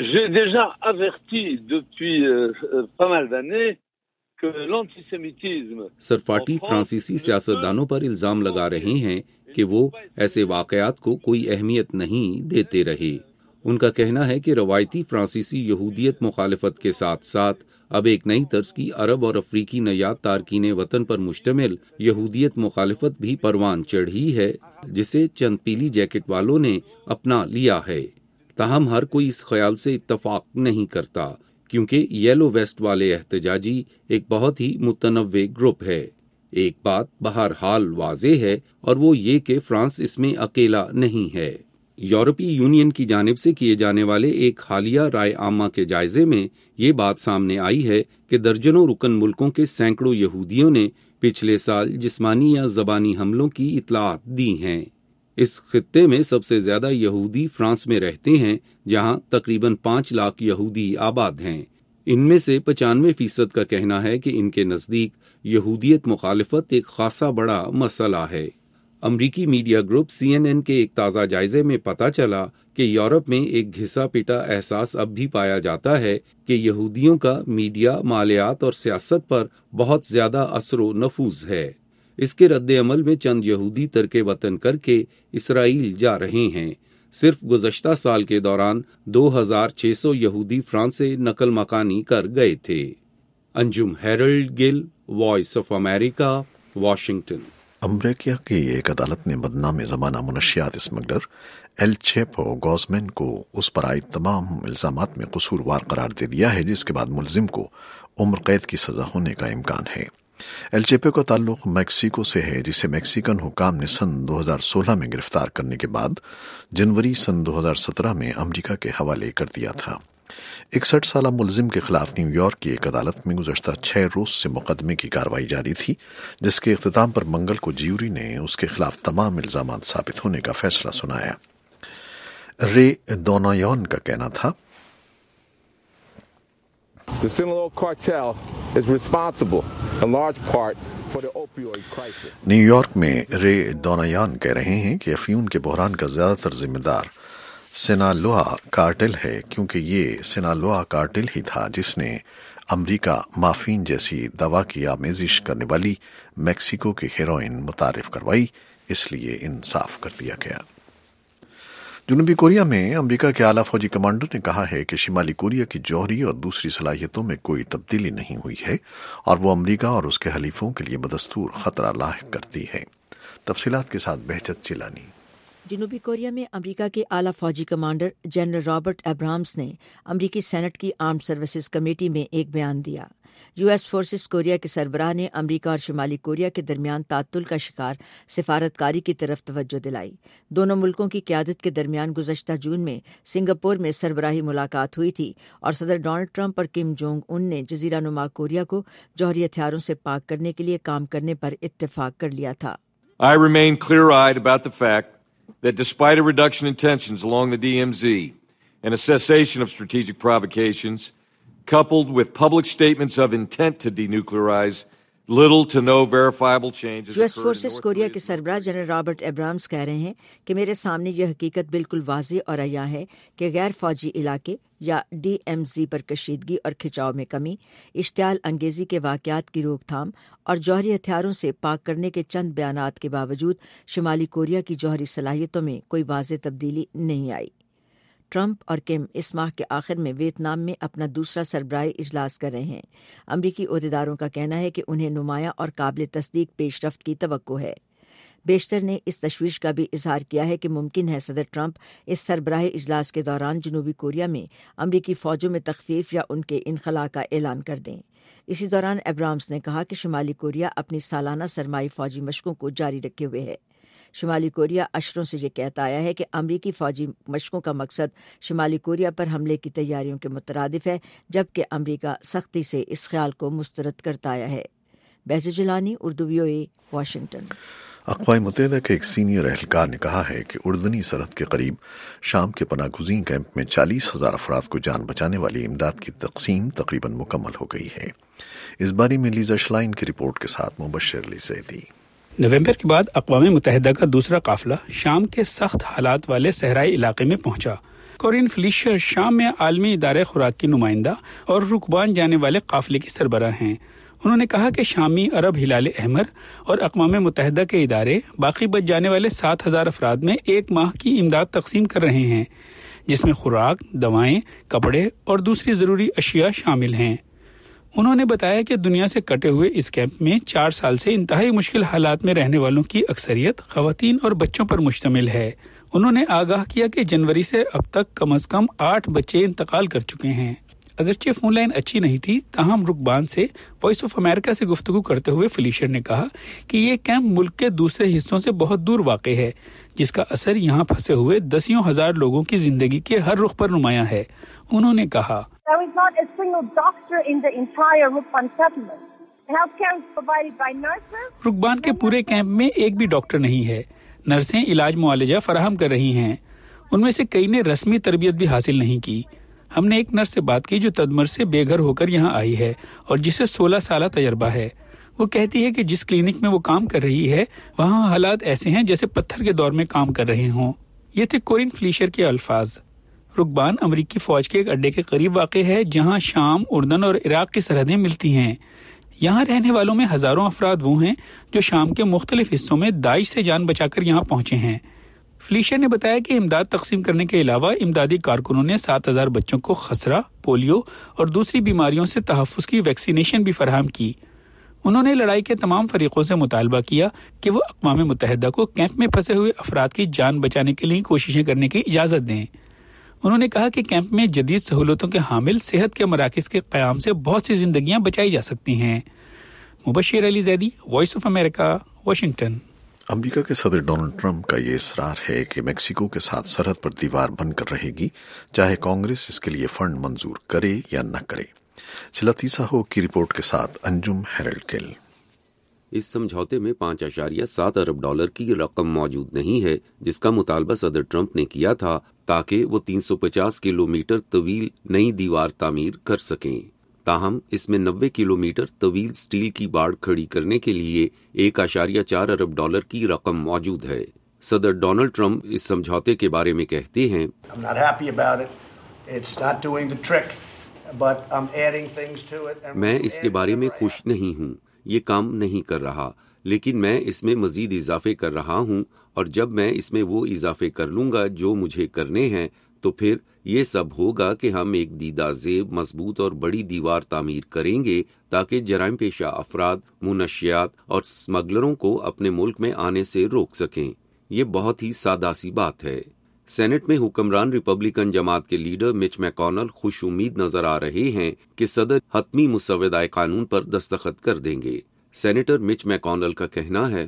سرفاٹی فرانسیسی سیاستدانوں پر الزام لگا رہے ہیں کہ وہ ایسے واقعات کو کوئی اہمیت نہیں دیتے رہے۔ ان کا کہنا ہے کہ روایتی فرانسیسی یہودیت مخالفت کے ساتھ ساتھ اب ایک نئی طرز کی عرب اور افریقی نیاد تارکین وطن پر مشتمل یہودیت مخالفت بھی پروان چڑھی ہے جسے چند پیلی جیکٹ والوں نے اپنا لیا ہے۔ تاہم ہر کوئی اس خیال سے اتفاق نہیں کرتا کیونکہ یلو ویسٹ والے احتجاجی ایک بہت ہی متنوع گروپ ہے۔ ایک بات بہرحال واضح ہے اور وہ یہ کہ فرانس اس میں اکیلا نہیں ہے۔ یورپی یونین کی جانب سے کیے جانے والے ایک حالیہ رائے عامہ کے جائزے میں یہ بات سامنے آئی ہے کہ درجنوں رکن ملکوں کے سینکڑوں یہودیوں نے پچھلے سال جسمانی یا زبانی حملوں کی اطلاعات دی ہیں۔ اس خطے میں سب سے زیادہ یہودی فرانس میں رہتے ہیں جہاں تقریباً 5 لاکھ یہودی آباد ہیں۔ ان میں سے 95% کا کہنا ہے کہ ان کے نزدیک یہودیت مخالفت ایک خاصا بڑا مسئلہ ہے۔ امریکی میڈیا گروپ CNN کے ایک تازہ جائزے میں پتہ چلا کہ یورپ میں ایک گھسا پٹا احساس اب بھی پایا جاتا ہے کہ یہودیوں کا میڈیا، مالیات اور سیاست پر بہت زیادہ اثر و نفوذ ہے۔ اس کے رد عمل میں چند یہودی ترک وطن کر کے اسرائیل جا رہے ہیں۔ صرف گزشتہ سال کے دوران 2600 یہودی فرانس سے نقل مکانی کر گئے تھے۔ Anjum Harold Gill, Voice of America, Washington.
America کی ایک عدالت نے بدنام زمانہ منشیات اسمگلر ایل چیپو گوزمین کو اس پر عائد تمام الزامات میں قصوروار قرار دے دیا ہے، جس کے بعد ملزم کو عمر قید کی سزا ہونے کا امکان ہے۔ ایل چیپو کا تعلق میکسیکو سے ہے، جسے میکسیکن حکام نے سن 2016 میں گرفتار کرنے کے بعد جنوری سن 2017 میں امریکہ کے حوالے کر دیا تھا۔ 61 سالہ ملزم کے خلاف نیو یارک کی ایک عدالت میں گزشتہ 6 روز سے مقدمے کی کارروائی جاری تھی، جس کے اختتام پر منگل کو جیوری نے اس کے خلاف تمام الزامات ثابت ہونے کا فیصلہ سنایا۔ رے دونایون کا کہنا تھا،
The Sinaloa cartel is responsible in large part for the opioid crisis.
New York میں رے دونایان کہہ رہے ہیں کہ افیون کے بحران کا زیادہ تر ذمہ دار سینالوا کارٹل ہے، کیونکہ یہ سینالوا کارٹل ہی تھا جس نے امریکہ مافین جیسی دوا کی آمیزش کرنے والی میکسیکو کی ہیروئن متعارف کروائی، اس لیے انصاف کر دیا گیا۔ جنوبی کوریا میں امریکہ کے اعلیٰ فوجی کمانڈر نے کہا ہے کہ شمالی کوریا کی جوہری اور دوسری صلاحیتوں میں کوئی تبدیلی نہیں ہوئی ہے اور وہ امریکہ اور اس کے حلیفوں کے لیے بدستور خطرہ لاحق کرتی ہے۔ تفصیلات کے ساتھ بہجت چیلانی۔
جنوبی کوریا میں امریکہ کے اعلیٰ فوجی کمانڈر جنرل رابرٹ ابرامس نے امریکی سینٹ کی آرمڈ سروسز کمیٹی میں ایک بیان دیا۔ یو ایس فورسز کوریا کے سربراہ نے امریکہ اور شمالی کوریا کے درمیان تعطل کا شکار سفارتکاری کی طرف توجہ دلائی۔ دونوں ملکوں کی قیادت کے درمیان گزشتہ جون میں سنگاپور میں سربراہی ملاقات ہوئی تھی اور صدر ڈونلڈ ٹرمپ اور کم جونگ ان نے جزیرہ نما کوریا کو جوہری ہتھیاروں سے پاک کرنے کے لیے کام کرنے پر اتفاق کر لیا تھا۔
I remain clear-eyed about the fact that despite a reduction in tensions along the DMZ and a cessation of strategic provocations, coupled with public statements of intent to denuclearize, little to no verifiable changes
U S forces Korea کے سربراہ general Robert Abrams کہہ رہے ہیں کہ میرے سامنے یہ حقیقت بالکل واضح اور عیاں ہے کہ غیر فوجی علاقے یا DMZ پر کشیدگی اور کھچاؤ میں کمی، اشتعال انگیزی کے واقعات کی روک تھام اور جوہری ہتھیاروں سے پاک کرنے کے چند بیانات کے باوجود شمالی کوریا کی جوہری صلاحیتوں میں کوئی واضح تبدیلی نہیں آئی۔ ٹرمپ اور کم اس ماہ کے آخر میں ویتنام میں اپنا دوسرا سربراہی اجلاس کر رہے ہیں۔ امریکی عہدیداروں کا کہنا ہے کہ انہیں نمایاں اور قابل تصدیق پیش رفت کی توقع ہے۔ بیشتر نے اس تشویش کا بھی اظہار کیا ہے کہ ممکن ہے صدر ٹرمپ اس سربراہی اجلاس کے دوران جنوبی کوریا میں امریکی فوجوں میں تخفیف یا ان کے انخلاء کا اعلان کر دیں۔ اسی دوران ابرامس نے کہا کہ شمالی کوریا اپنی سالانہ سرمائی فوجی مشقوں کو جاری رکھے ہوئے ہے۔ شمالی کوریا اشروں سے یہ کہتا آیا ہے کہ امریکی فوجی مشقوں کا مقصد شمالی کوریا پر حملے کی تیاریوں کے مترادف ہے، جبکہ امریکہ سختی سے اس خیال کو مسترد کرتا آیا ہے۔ Bahjat Jilani, Urdu VOA، Washington.
اقوام متحدہ کے ایک سینئر اہلکار نے کہا ہے کہ اردنی سرحد کے قریب شام کے پناہ گزین کیمپ میں 40,000 افراد کو جان بچانے والی امداد کی تقسیم تقریباً مکمل ہو گئی ہے۔ اس بارے میں لیزا شلائن کی رپورٹ کے ساتھ مبشر علی زیدی۔
نومبر کے بعد اقوام متحدہ کا دوسرا قافلہ شام کے سخت حالات والے صحرائی علاقے میں پہنچا۔ کورین فلیشر شام میں عالمی ادارے خوراک کی نمائندہ اور رکبان جانے والے قافلے کی سربراہ ہیں۔ انہوں نے کہا کہ شامی عرب ہلال احمر اور اقوام متحدہ کے ادارے باقی بچ جانے والے 7,000 افراد میں 1 ماہ کی امداد تقسیم کر رہے ہیں، جس میں خوراک، دوائیں، کپڑے اور دوسری ضروری اشیاء شامل ہیں۔ انہوں نے بتایا کہ دنیا سے کٹے ہوئے اس کیمپ میں 4 سال سے انتہائی مشکل حالات میں رہنے والوں کی اکثریت خواتین اور بچوں پر مشتمل ہے۔ انہوں نے آگاہ کیا کہ جنوری سے اب تک کم از کم 8 بچے انتقال کر چکے ہیں۔ اگرچہ فون لائن اچھی نہیں تھی، تاہم رکبان سے وائس آف امریکہ سے گفتگو کرتے ہوئے فلیشر نے کہا کہ یہ کیمپ ملک کے دوسرے حصوں سے بہت دور واقع ہے، جس کا اثر یہاں پھنسے ہوئے دسیوں ہزار لوگوں کی زندگی کے ہر رخ پر نمایاں ہے۔ انہوں نے کہا، رکبان کے پورے کیمپ میں ایک بھی ڈاکٹر نہیں ہے۔ نرسیں علاج معالجہ فراہم کر رہی ہیں، ان میں سے کئی نے رسمی تربیت بھی حاصل نہیں کی۔ ہم نے ایک نرس سے بات کی جو تدمر سے بے گھر ہو کر یہاں آئی ہے اور جسے 16 سالہ تجربہ ہے۔ وہ کہتی ہے کہ جس کلینک میں وہ کام کر رہی ہے وہاں حالات ایسے ہیں جیسے پتھر کے دور میں کام کر رہے ہوں۔ یہ تھے کورین فلیشر کے الفاظ۔ رکبان امریکی فوج کے ایک اڈے کے قریب واقع ہے جہاں شام، اردن اور عراق کی سرحدیں ملتی ہیں۔ یہاں رہنے والوں میں ہزاروں افراد وہ ہیں جو شام کے مختلف حصوں میں داعش سے جان بچا کر یہاں پہنچے ہیں۔ فلیشر نے بتایا کہ امداد تقسیم کرنے کے علاوہ امدادی کارکنوں نے 7,000 بچوں کو خسرہ، پولیو اور دوسری بیماریوں سے تحفظ کی ویکسینیشن بھی فراہم کی۔ انہوں نے لڑائی کے تمام فریقوں سے مطالبہ کیا کہ وہ اقوام متحدہ کو کیمپ میں پھنسے ہوئے افراد کی جان بچانے کے لیے کوششیں کرنے کی اجازت دیں۔ انہوں نے کہا کہ کیمپ میں جدید سہولتوں کے حامل صحت کے مراکز کے قیام سے بہت سی زندگیاں بچائی جا سکتی ہیں۔ Mubashir Ali Zaidi, Voice of America, Washington.
America کے صدر ڈونلڈ ٹرمپ کا یہ اصرار ہے کہ میکسیکو کے ساتھ سرحد پر دیوار بن کر رہے گی، چاہے کانگریس اس کے لیے فنڈ منظور کرے یا نہ کرے۔ سلاتیسا ہو کی رپورٹ کے ساتھ انجم ہیرلڈ گل۔
اس سمجھوتے میں $5.7 ارب کی رقم موجود نہیں ہے جس کا مطالبہ صدر ٹرمپ نے کیا تھا تاکہ وہ 350 کلومیٹر طویل نئی دیوار تعمیر کر سکیں۔ تاہم اس میں 90 کلومیٹر طویل سٹیل کی باڑ کھڑی کرنے کے لیے $1.4 ارب کی رقم موجود ہے۔ صدر ڈونلڈ ٹرمپ اس سمجھوتے کے بارے میں کہتے ہیں، میں اس کے بارے میں خوش نہیں ہوں، یہ کام نہیں کر رہا، لیکن میں اس میں مزید اضافے کر رہا ہوں، اور جب میں اس میں وہ اضافے کر لوں گا جو مجھے کرنے ہیں تو پھر یہ سب ہوگا کہ ہم ایک دیدہ زیب، مضبوط اور بڑی دیوار تعمیر کریں گے تاکہ جرائم پیشہ افراد، منشیات اور سمگلروں کو اپنے ملک میں آنے سے روک سکیں۔ یہ بہت ہی سادہ سی بات ہے۔ سینٹ میں حکمران ریپبلکن جماعت کے لیڈر مچ میکونل خوش امید نظر آ رہے ہیں کہ صدر حتمی مسودہ قانون پر دستخط کر دیں گے۔ سینیٹر مچ میکونل کا کہنا ہے،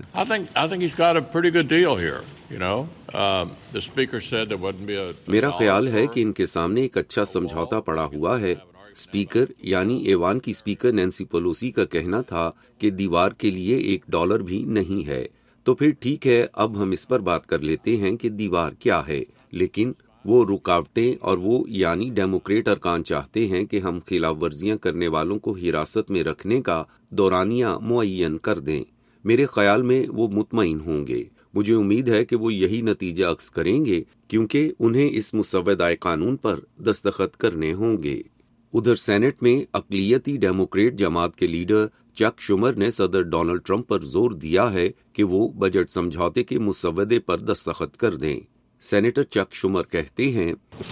میرا خیال ہے کہ ان کے سامنے ایک اچھا سمجھوتا پڑا ہوا ہے۔ اسپیکر یعنی ایوان کی اسپیکر نینسی پیلوسی کا کہنا تھا کہ دیوار کے لیے $1 بھی نہیں ہے۔ تو پھر ٹھیک ہے، اب ہم اس پر بات کر لیتے ہیں کہ دیوار کیا ہے، لیکن وہ رکاوٹیں اور وہ یعنی ڈیموکریٹ ارکان چاہتے ہیں کہ ہم خلاف ورزیاں کرنے والوں کو حراست میں رکھنے کا دورانیہ معین کر دیں۔ میرے خیال میں وہ مطمئن ہوں گے۔ مجھے امید ہے کہ وہ یہی نتیجہ اخذ کریں گے کیونکہ انہیں اس مسودہ قانون پر دستخط کرنے ہوں گے۔ ادھر سینٹ میں اقلیتی ڈیموکریٹ جماعت کے لیڈر چک شومر نے صدر ڈونلڈ ٹرمپ پر زور دیا ہے کہ وہ بجٹ سمجھوتے کے مسودے پر دستخط کر دیں۔ سینیٹر چک شومر کہتے ہیں،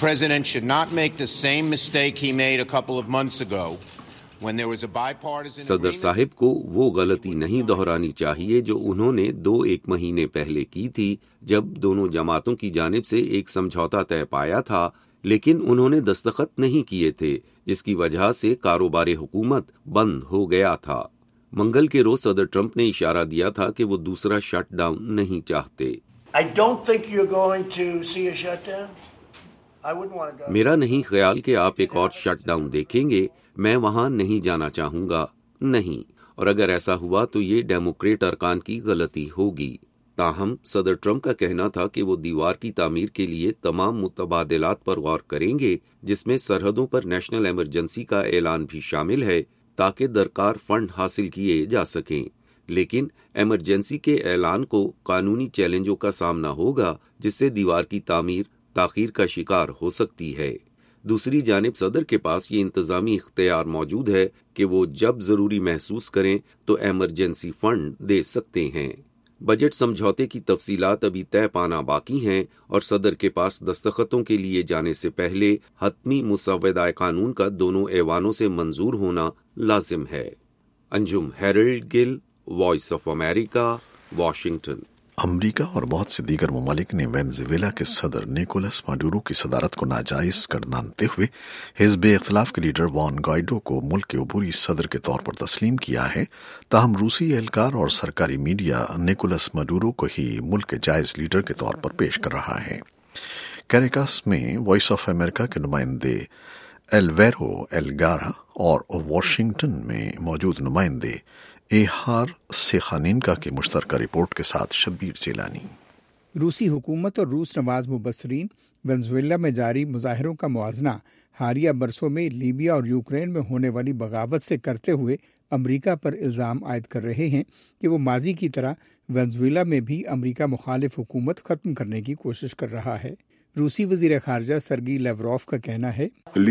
صدر صاحب کو وہ غلطی نہیں دہرانی چاہیے جو انہوں نے 1 مہینے پہلے کی تھی جب دونوں جماعتوں کی جانب سے ایک سمجھوتا طے پایا تھا، لیکن انہوں نے دستخط نہیں کیے تھے، جس کی وجہ سے کاروبار حکومت بند ہو گیا تھا۔ منگل کے روز صدر ٹرمپ نے اشارہ دیا تھا کہ وہ دوسرا شٹ ڈاؤن نہیں چاہتے۔ میرا نہیں خیال کہ آپ ایک اور شٹ ڈاؤن دیکھیں گے، میں وہاں نہیں جانا چاہوں گا، نہیں، اور اگر ایسا ہوا تو یہ ڈیموکریٹ ارکان کی غلطی ہوگی۔ تاہم صدر ٹرمپ کا کہنا تھا کہ وہ دیوار کی تعمیر کے لیے تمام متبادلات پر غور کریں گے، جس میں سرحدوں پر نیشنل ایمرجنسی کا اعلان بھی شامل ہے تاکہ درکار فنڈ حاصل کیے جا سکیں، لیکن ایمرجنسی کے اعلان کو قانونی چیلنجوں کا سامنا ہوگا جس سے دیوار کی تعمیر تاخیر کا شکار ہو سکتی ہے۔ دوسری جانب صدر کے پاس یہ انتظامی اختیار موجود ہے کہ وہ جب ضروری محسوس کریں تو ایمرجنسی فنڈ دے سکتے ہیں۔ بجٹ سمجھوتے کی تفصیلات ابھی طے پانا باقی ہیں اور صدر کے پاس دستخطوں کے لیے جانے سے پہلے حتمی مسودہ قانون کا دونوں ایوانوں سے منظور ہونا لازم ہے۔ Anjum Harold Gill, Voice of America, Washington.
America اور بہت سے دیگر ممالک نے وینزویلا کے صدر نیکولاس ماڈورو کی صدارت کو ناجائز قرار ہوئے حزب اختلاف کے لیڈر وان گائیڈو کو ملک کے عبوری صدر کے طور پر تسلیم کیا ہے، تاہم روسی اہلکار اور سرکاری میڈیا نیکولاس ماڈورو کو ہی ملک کے جائز لیڈر کے طور پر پیش کر رہا ہے۔ کیریکاس میں وائس آف امریکہ کے نمائندے ایلویرو ایلگارا اور واشنگٹن میں موجود نمائندے ایہار سیخانینکا کی مشترکہ رپورٹ کے ساتھ شبیر جیلانی۔
روسی حکومت اور روس نواز مبصرین وینزویلا میں جاری مظاہروں کا موازنہ حالیہ برسوں میں لیبیا اور یوکرین میں ہونے والی بغاوت سے کرتے ہوئے امریکہ پر الزام عائد کر رہے ہیں کہ وہ ماضی کی طرح وینزویلا میں بھی امریکہ مخالف حکومت ختم کرنے کی کوشش کر رہا ہے۔ روسی وزیر خارجہ سرگی لیوروف کا کہنا ہے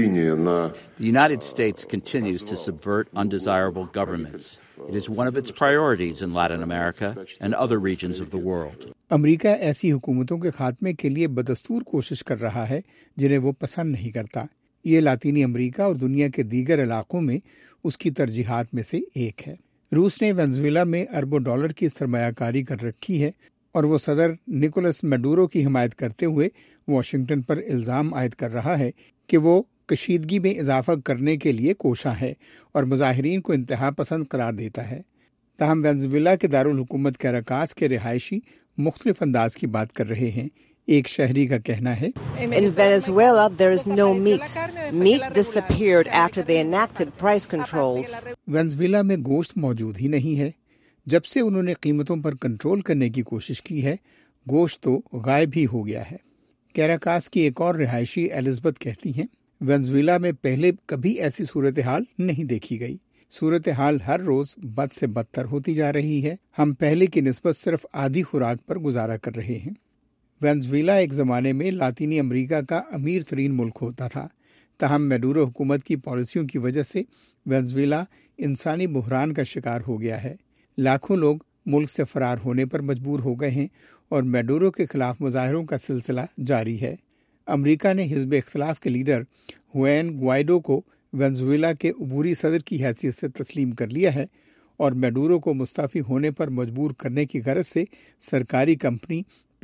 The United States continues to subvert undesirable governments. It is one of its priorities in Latin America and other regions of the world.
امریکہ ایسی حکومتوں کے خاتمے کے لیے بدستور کوشش کر رہا ہے جنہیں وہ پسند نہیں کرتا۔ یہ لاطینی امریکہ اور دنیا کے دیگر علاقوں میں اس کی ترجیحات میں سے ایک ہے۔ روس نے وینزویلا میں اربوں ڈالر کی سرمایہ کاری کر رکھی ہے اور وہ صدر نکولس میڈورو کی حمایت کرتے ہوئے واشنگٹن پر الزام عائد کر رہا ہے کہ وہ کشیدگی میں اضافہ کرنے کے لیے کوشاں ہے اور مظاہرین کو انتہا پسند قرار دیتا ہے۔ تاہم وینزویلا کے دارالحکومت کیراکاس کے رہائشی مختلف انداز کی بات کر رہے ہیں۔ ایک شہری کا کہنا ہے
In Venezuela there is no meat. Meat disappeared after they enacted price controls.
Venezuela میں گوشت موجود ہی نہیں ہے۔ جب سے انہوں نے قیمتوں پر کنٹرول کرنے کی کوشش کی ہے، گوشت تو غائب ہی ہو گیا ہے۔ کیراکاس کی ایک اور رہائشی ایلزبتھ کہتی ہیں وینزویلا میں پہلے کبھی ایسی صورتحال نہیں دیکھی گئی۔ صورتحال ہر روز بد سے بدتر ہوتی جا رہی ہے۔ ہم پہلے کی نسبت صرف آدھی خوراک پر گزارا کر رہے ہیں۔ وینزویلا ایک زمانے میں لاطینی امریکہ کا امیر ترین ملک ہوتا تھا، تاہم میڈورو حکومت کی پالیسیوں کی وجہ سے وینزویلا انسانی بحران کا شکار ہو گیا ہے۔ لاکھوں لوگ ملک سے فرار ہونے پر مجبور ہو گئے ہیں اور میڈورو کے خلاف مظاہروں کا سلسلہ جاری ہے۔ امریکہ نے حزب اختلاف کے لیڈر ہوین گوائیڈو کو وینزویلا کے عبوری صدر کی حیثیت سے تسلیم کر لیا ہے اور میڈورو کو مستعفی ہونے پر مجبور کرنے کی غرض سے سرکاری کمپنی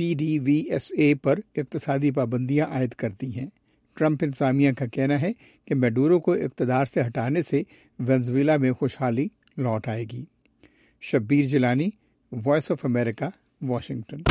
PDVSA پر اقتصادی پابندیاں عائد کرتی ہیں۔ ٹرمپ انتظامیہ کا کہنا ہے کہ میڈورو کو اقتدار سے ہٹانے سے وینزویلا میں خوشحالی لوٹ آئے گی۔ Shabbir Jilani, Voice of America, Washington.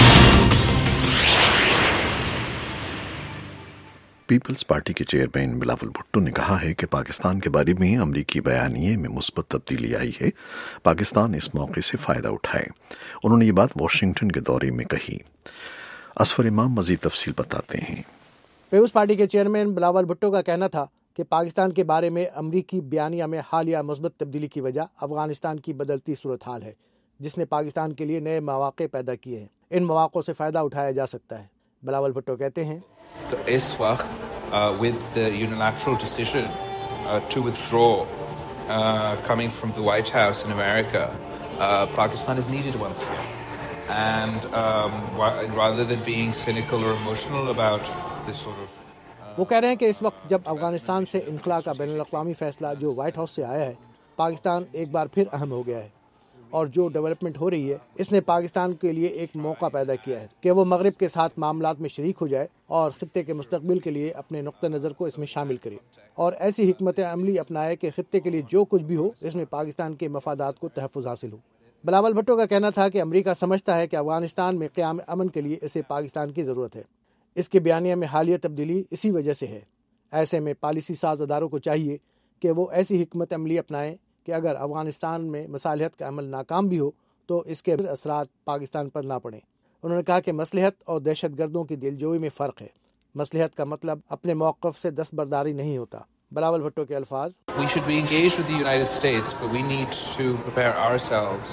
Peoples Party کے چیئرمین بلاول بھٹو نے کہا ہے کہ پاکستان کے بارے میں امریکی بیانیے میں مثبت تبدیلی آئی ہے، پاکستان اس موقع سے فائدہ اٹھائے۔ انہوں نے یہ بات واشنگٹن کے دورے میں کہی۔ اصفر امام مزید تفصیل بتاتے ہیں۔
پیپلز پارٹی کے چیئرمین بلاول بھٹو کا کہنا تھا کہ پاکستان کے بارے میں امریکی بیانیہ میں حالیہ مثبت تبدیلی کی وجہ افغانستان کی بدلتی صورتحال ہے، جس نے پاکستان کے لیے نئے مواقع پیدا کیے ہیں۔ ان مواقع سے فائدہ اٹھایا جا سکتا ہے۔ بلاول بھٹو کہتے ہیں
تو اس وقت with the unilateral decision to withdraw coming from the White House in America, Pakistan is needed once again. And rather than being cynical or emotional about this sort of
وہ کہہ رہے ہیں کہ اس وقت جب افغانستان سے انخلا کا بین الاقوامی فیصلہ جو وائٹ ہاؤس سے آیا ہے، پاکستان ایک بار پھر اہم ہو گیا ہے، اور جو ڈیولپمنٹ ہو رہی ہے اس نے پاکستان کے لیے ایک موقع پیدا کیا ہے کہ وہ مغرب کے ساتھ معاملات میں شریک ہو جائے اور خطے کے مستقبل کے لیے اپنے نقطہ نظر کو اس میں شامل کرے اور ایسی حکمت عملی اپنائے کہ خطے کے لیے جو کچھ بھی ہو اس میں پاکستان کے مفادات کو تحفظ حاصل ہو۔ بلاول بھٹو کا کہنا تھا کہ امریکہ سمجھتا ہے کہ افغانستان میں قیام امن کے لیے اسے پاکستان کی ضرورت ہے۔ اس کے بیانیہ میں حالیہ تبدیلی اسی وجہ سے ہے۔ ایسے میں پالیسی ساز اداروں کو چاہیے کہ وہ ایسی حکمت عملی اپنائیں کہ اگر افغانستان میں مصالحت کا عمل ناکام بھی ہو تو اس کے اثرات پاکستان پر نہ پڑیں۔ انہوں نے کہا کہ مصلحت اور دہشت گردوں کی دلجوئی میں فرق ہے۔ مصلحت کا مطلب اپنے موقف سے دستبرداری نہیں ہوتا۔ بلاول بھٹو کے الفاظ،
We should be engaged with the United States, but we need to prepare ourselves.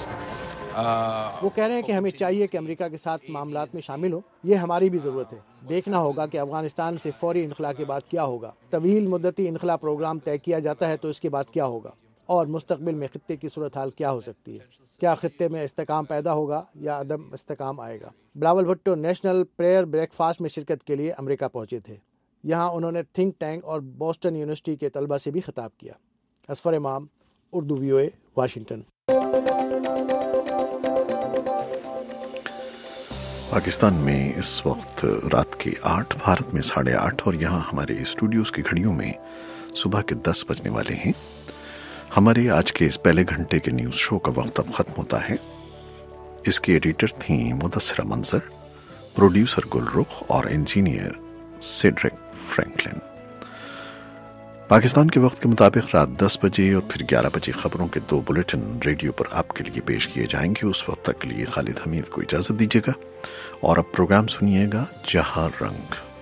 وہ کہہ رہے ہیں کہ ہمیں چاہیے کہ امریکہ کے ساتھ معاملات میں شامل ہو، یہ ہماری بھی ضرورت ہے۔ دیکھنا ہوگا کہ افغانستان سے فوری انخلا کے بعد کیا ہوگا، طویل مدتی انخلا پروگرام طے کیا جاتا ہے تو اس کے بعد کیا ہوگا، اور مستقبل میں خطے کی صورتحال کیا ہو سکتی ہے، کیا خطے میں استحکام پیدا ہوگا یا عدم استحکام آئے گا۔ Bilawal Bhutto National Prayer Breakfast میں شرکت کے لیے امریکہ پہنچے تھے۔ یہاں انہوں نے تھنک ٹینک اور بوسٹن یونیورسٹی کے طلبہ سے بھی خطاب کیا۔ اصفر امام، اردو VOA، واشنگٹن۔
پاکستان میں اس وقت رات کے 8، بھارت میں 8:30 اور یہاں ہمارے اسٹوڈیوز کی گھڑیوں میں صبح کے 10 بجنے والے ہیں۔ ہمارے آج کے اس پہلے گھنٹے کے نیوز شو کا وقت اب ختم ہوتا ہے۔ اس کی ایڈیٹر تھیں مدثرہ منظر، پروڈیوسر گل رخ اور انجینئر سیڈرک فرینکلن۔ پاکستان کے وقت کے مطابق رات 10 بجے اور پھر 11 بجے خبروں کے 2 بلیٹن ریڈیو پر آپ کے لیے پیش کیے جائیں گے۔ اس وقت تک کے لیے خالد حمید کو اجازت دیجیے گا اور اب پروگرام سنیے گا جہاں رنگ۔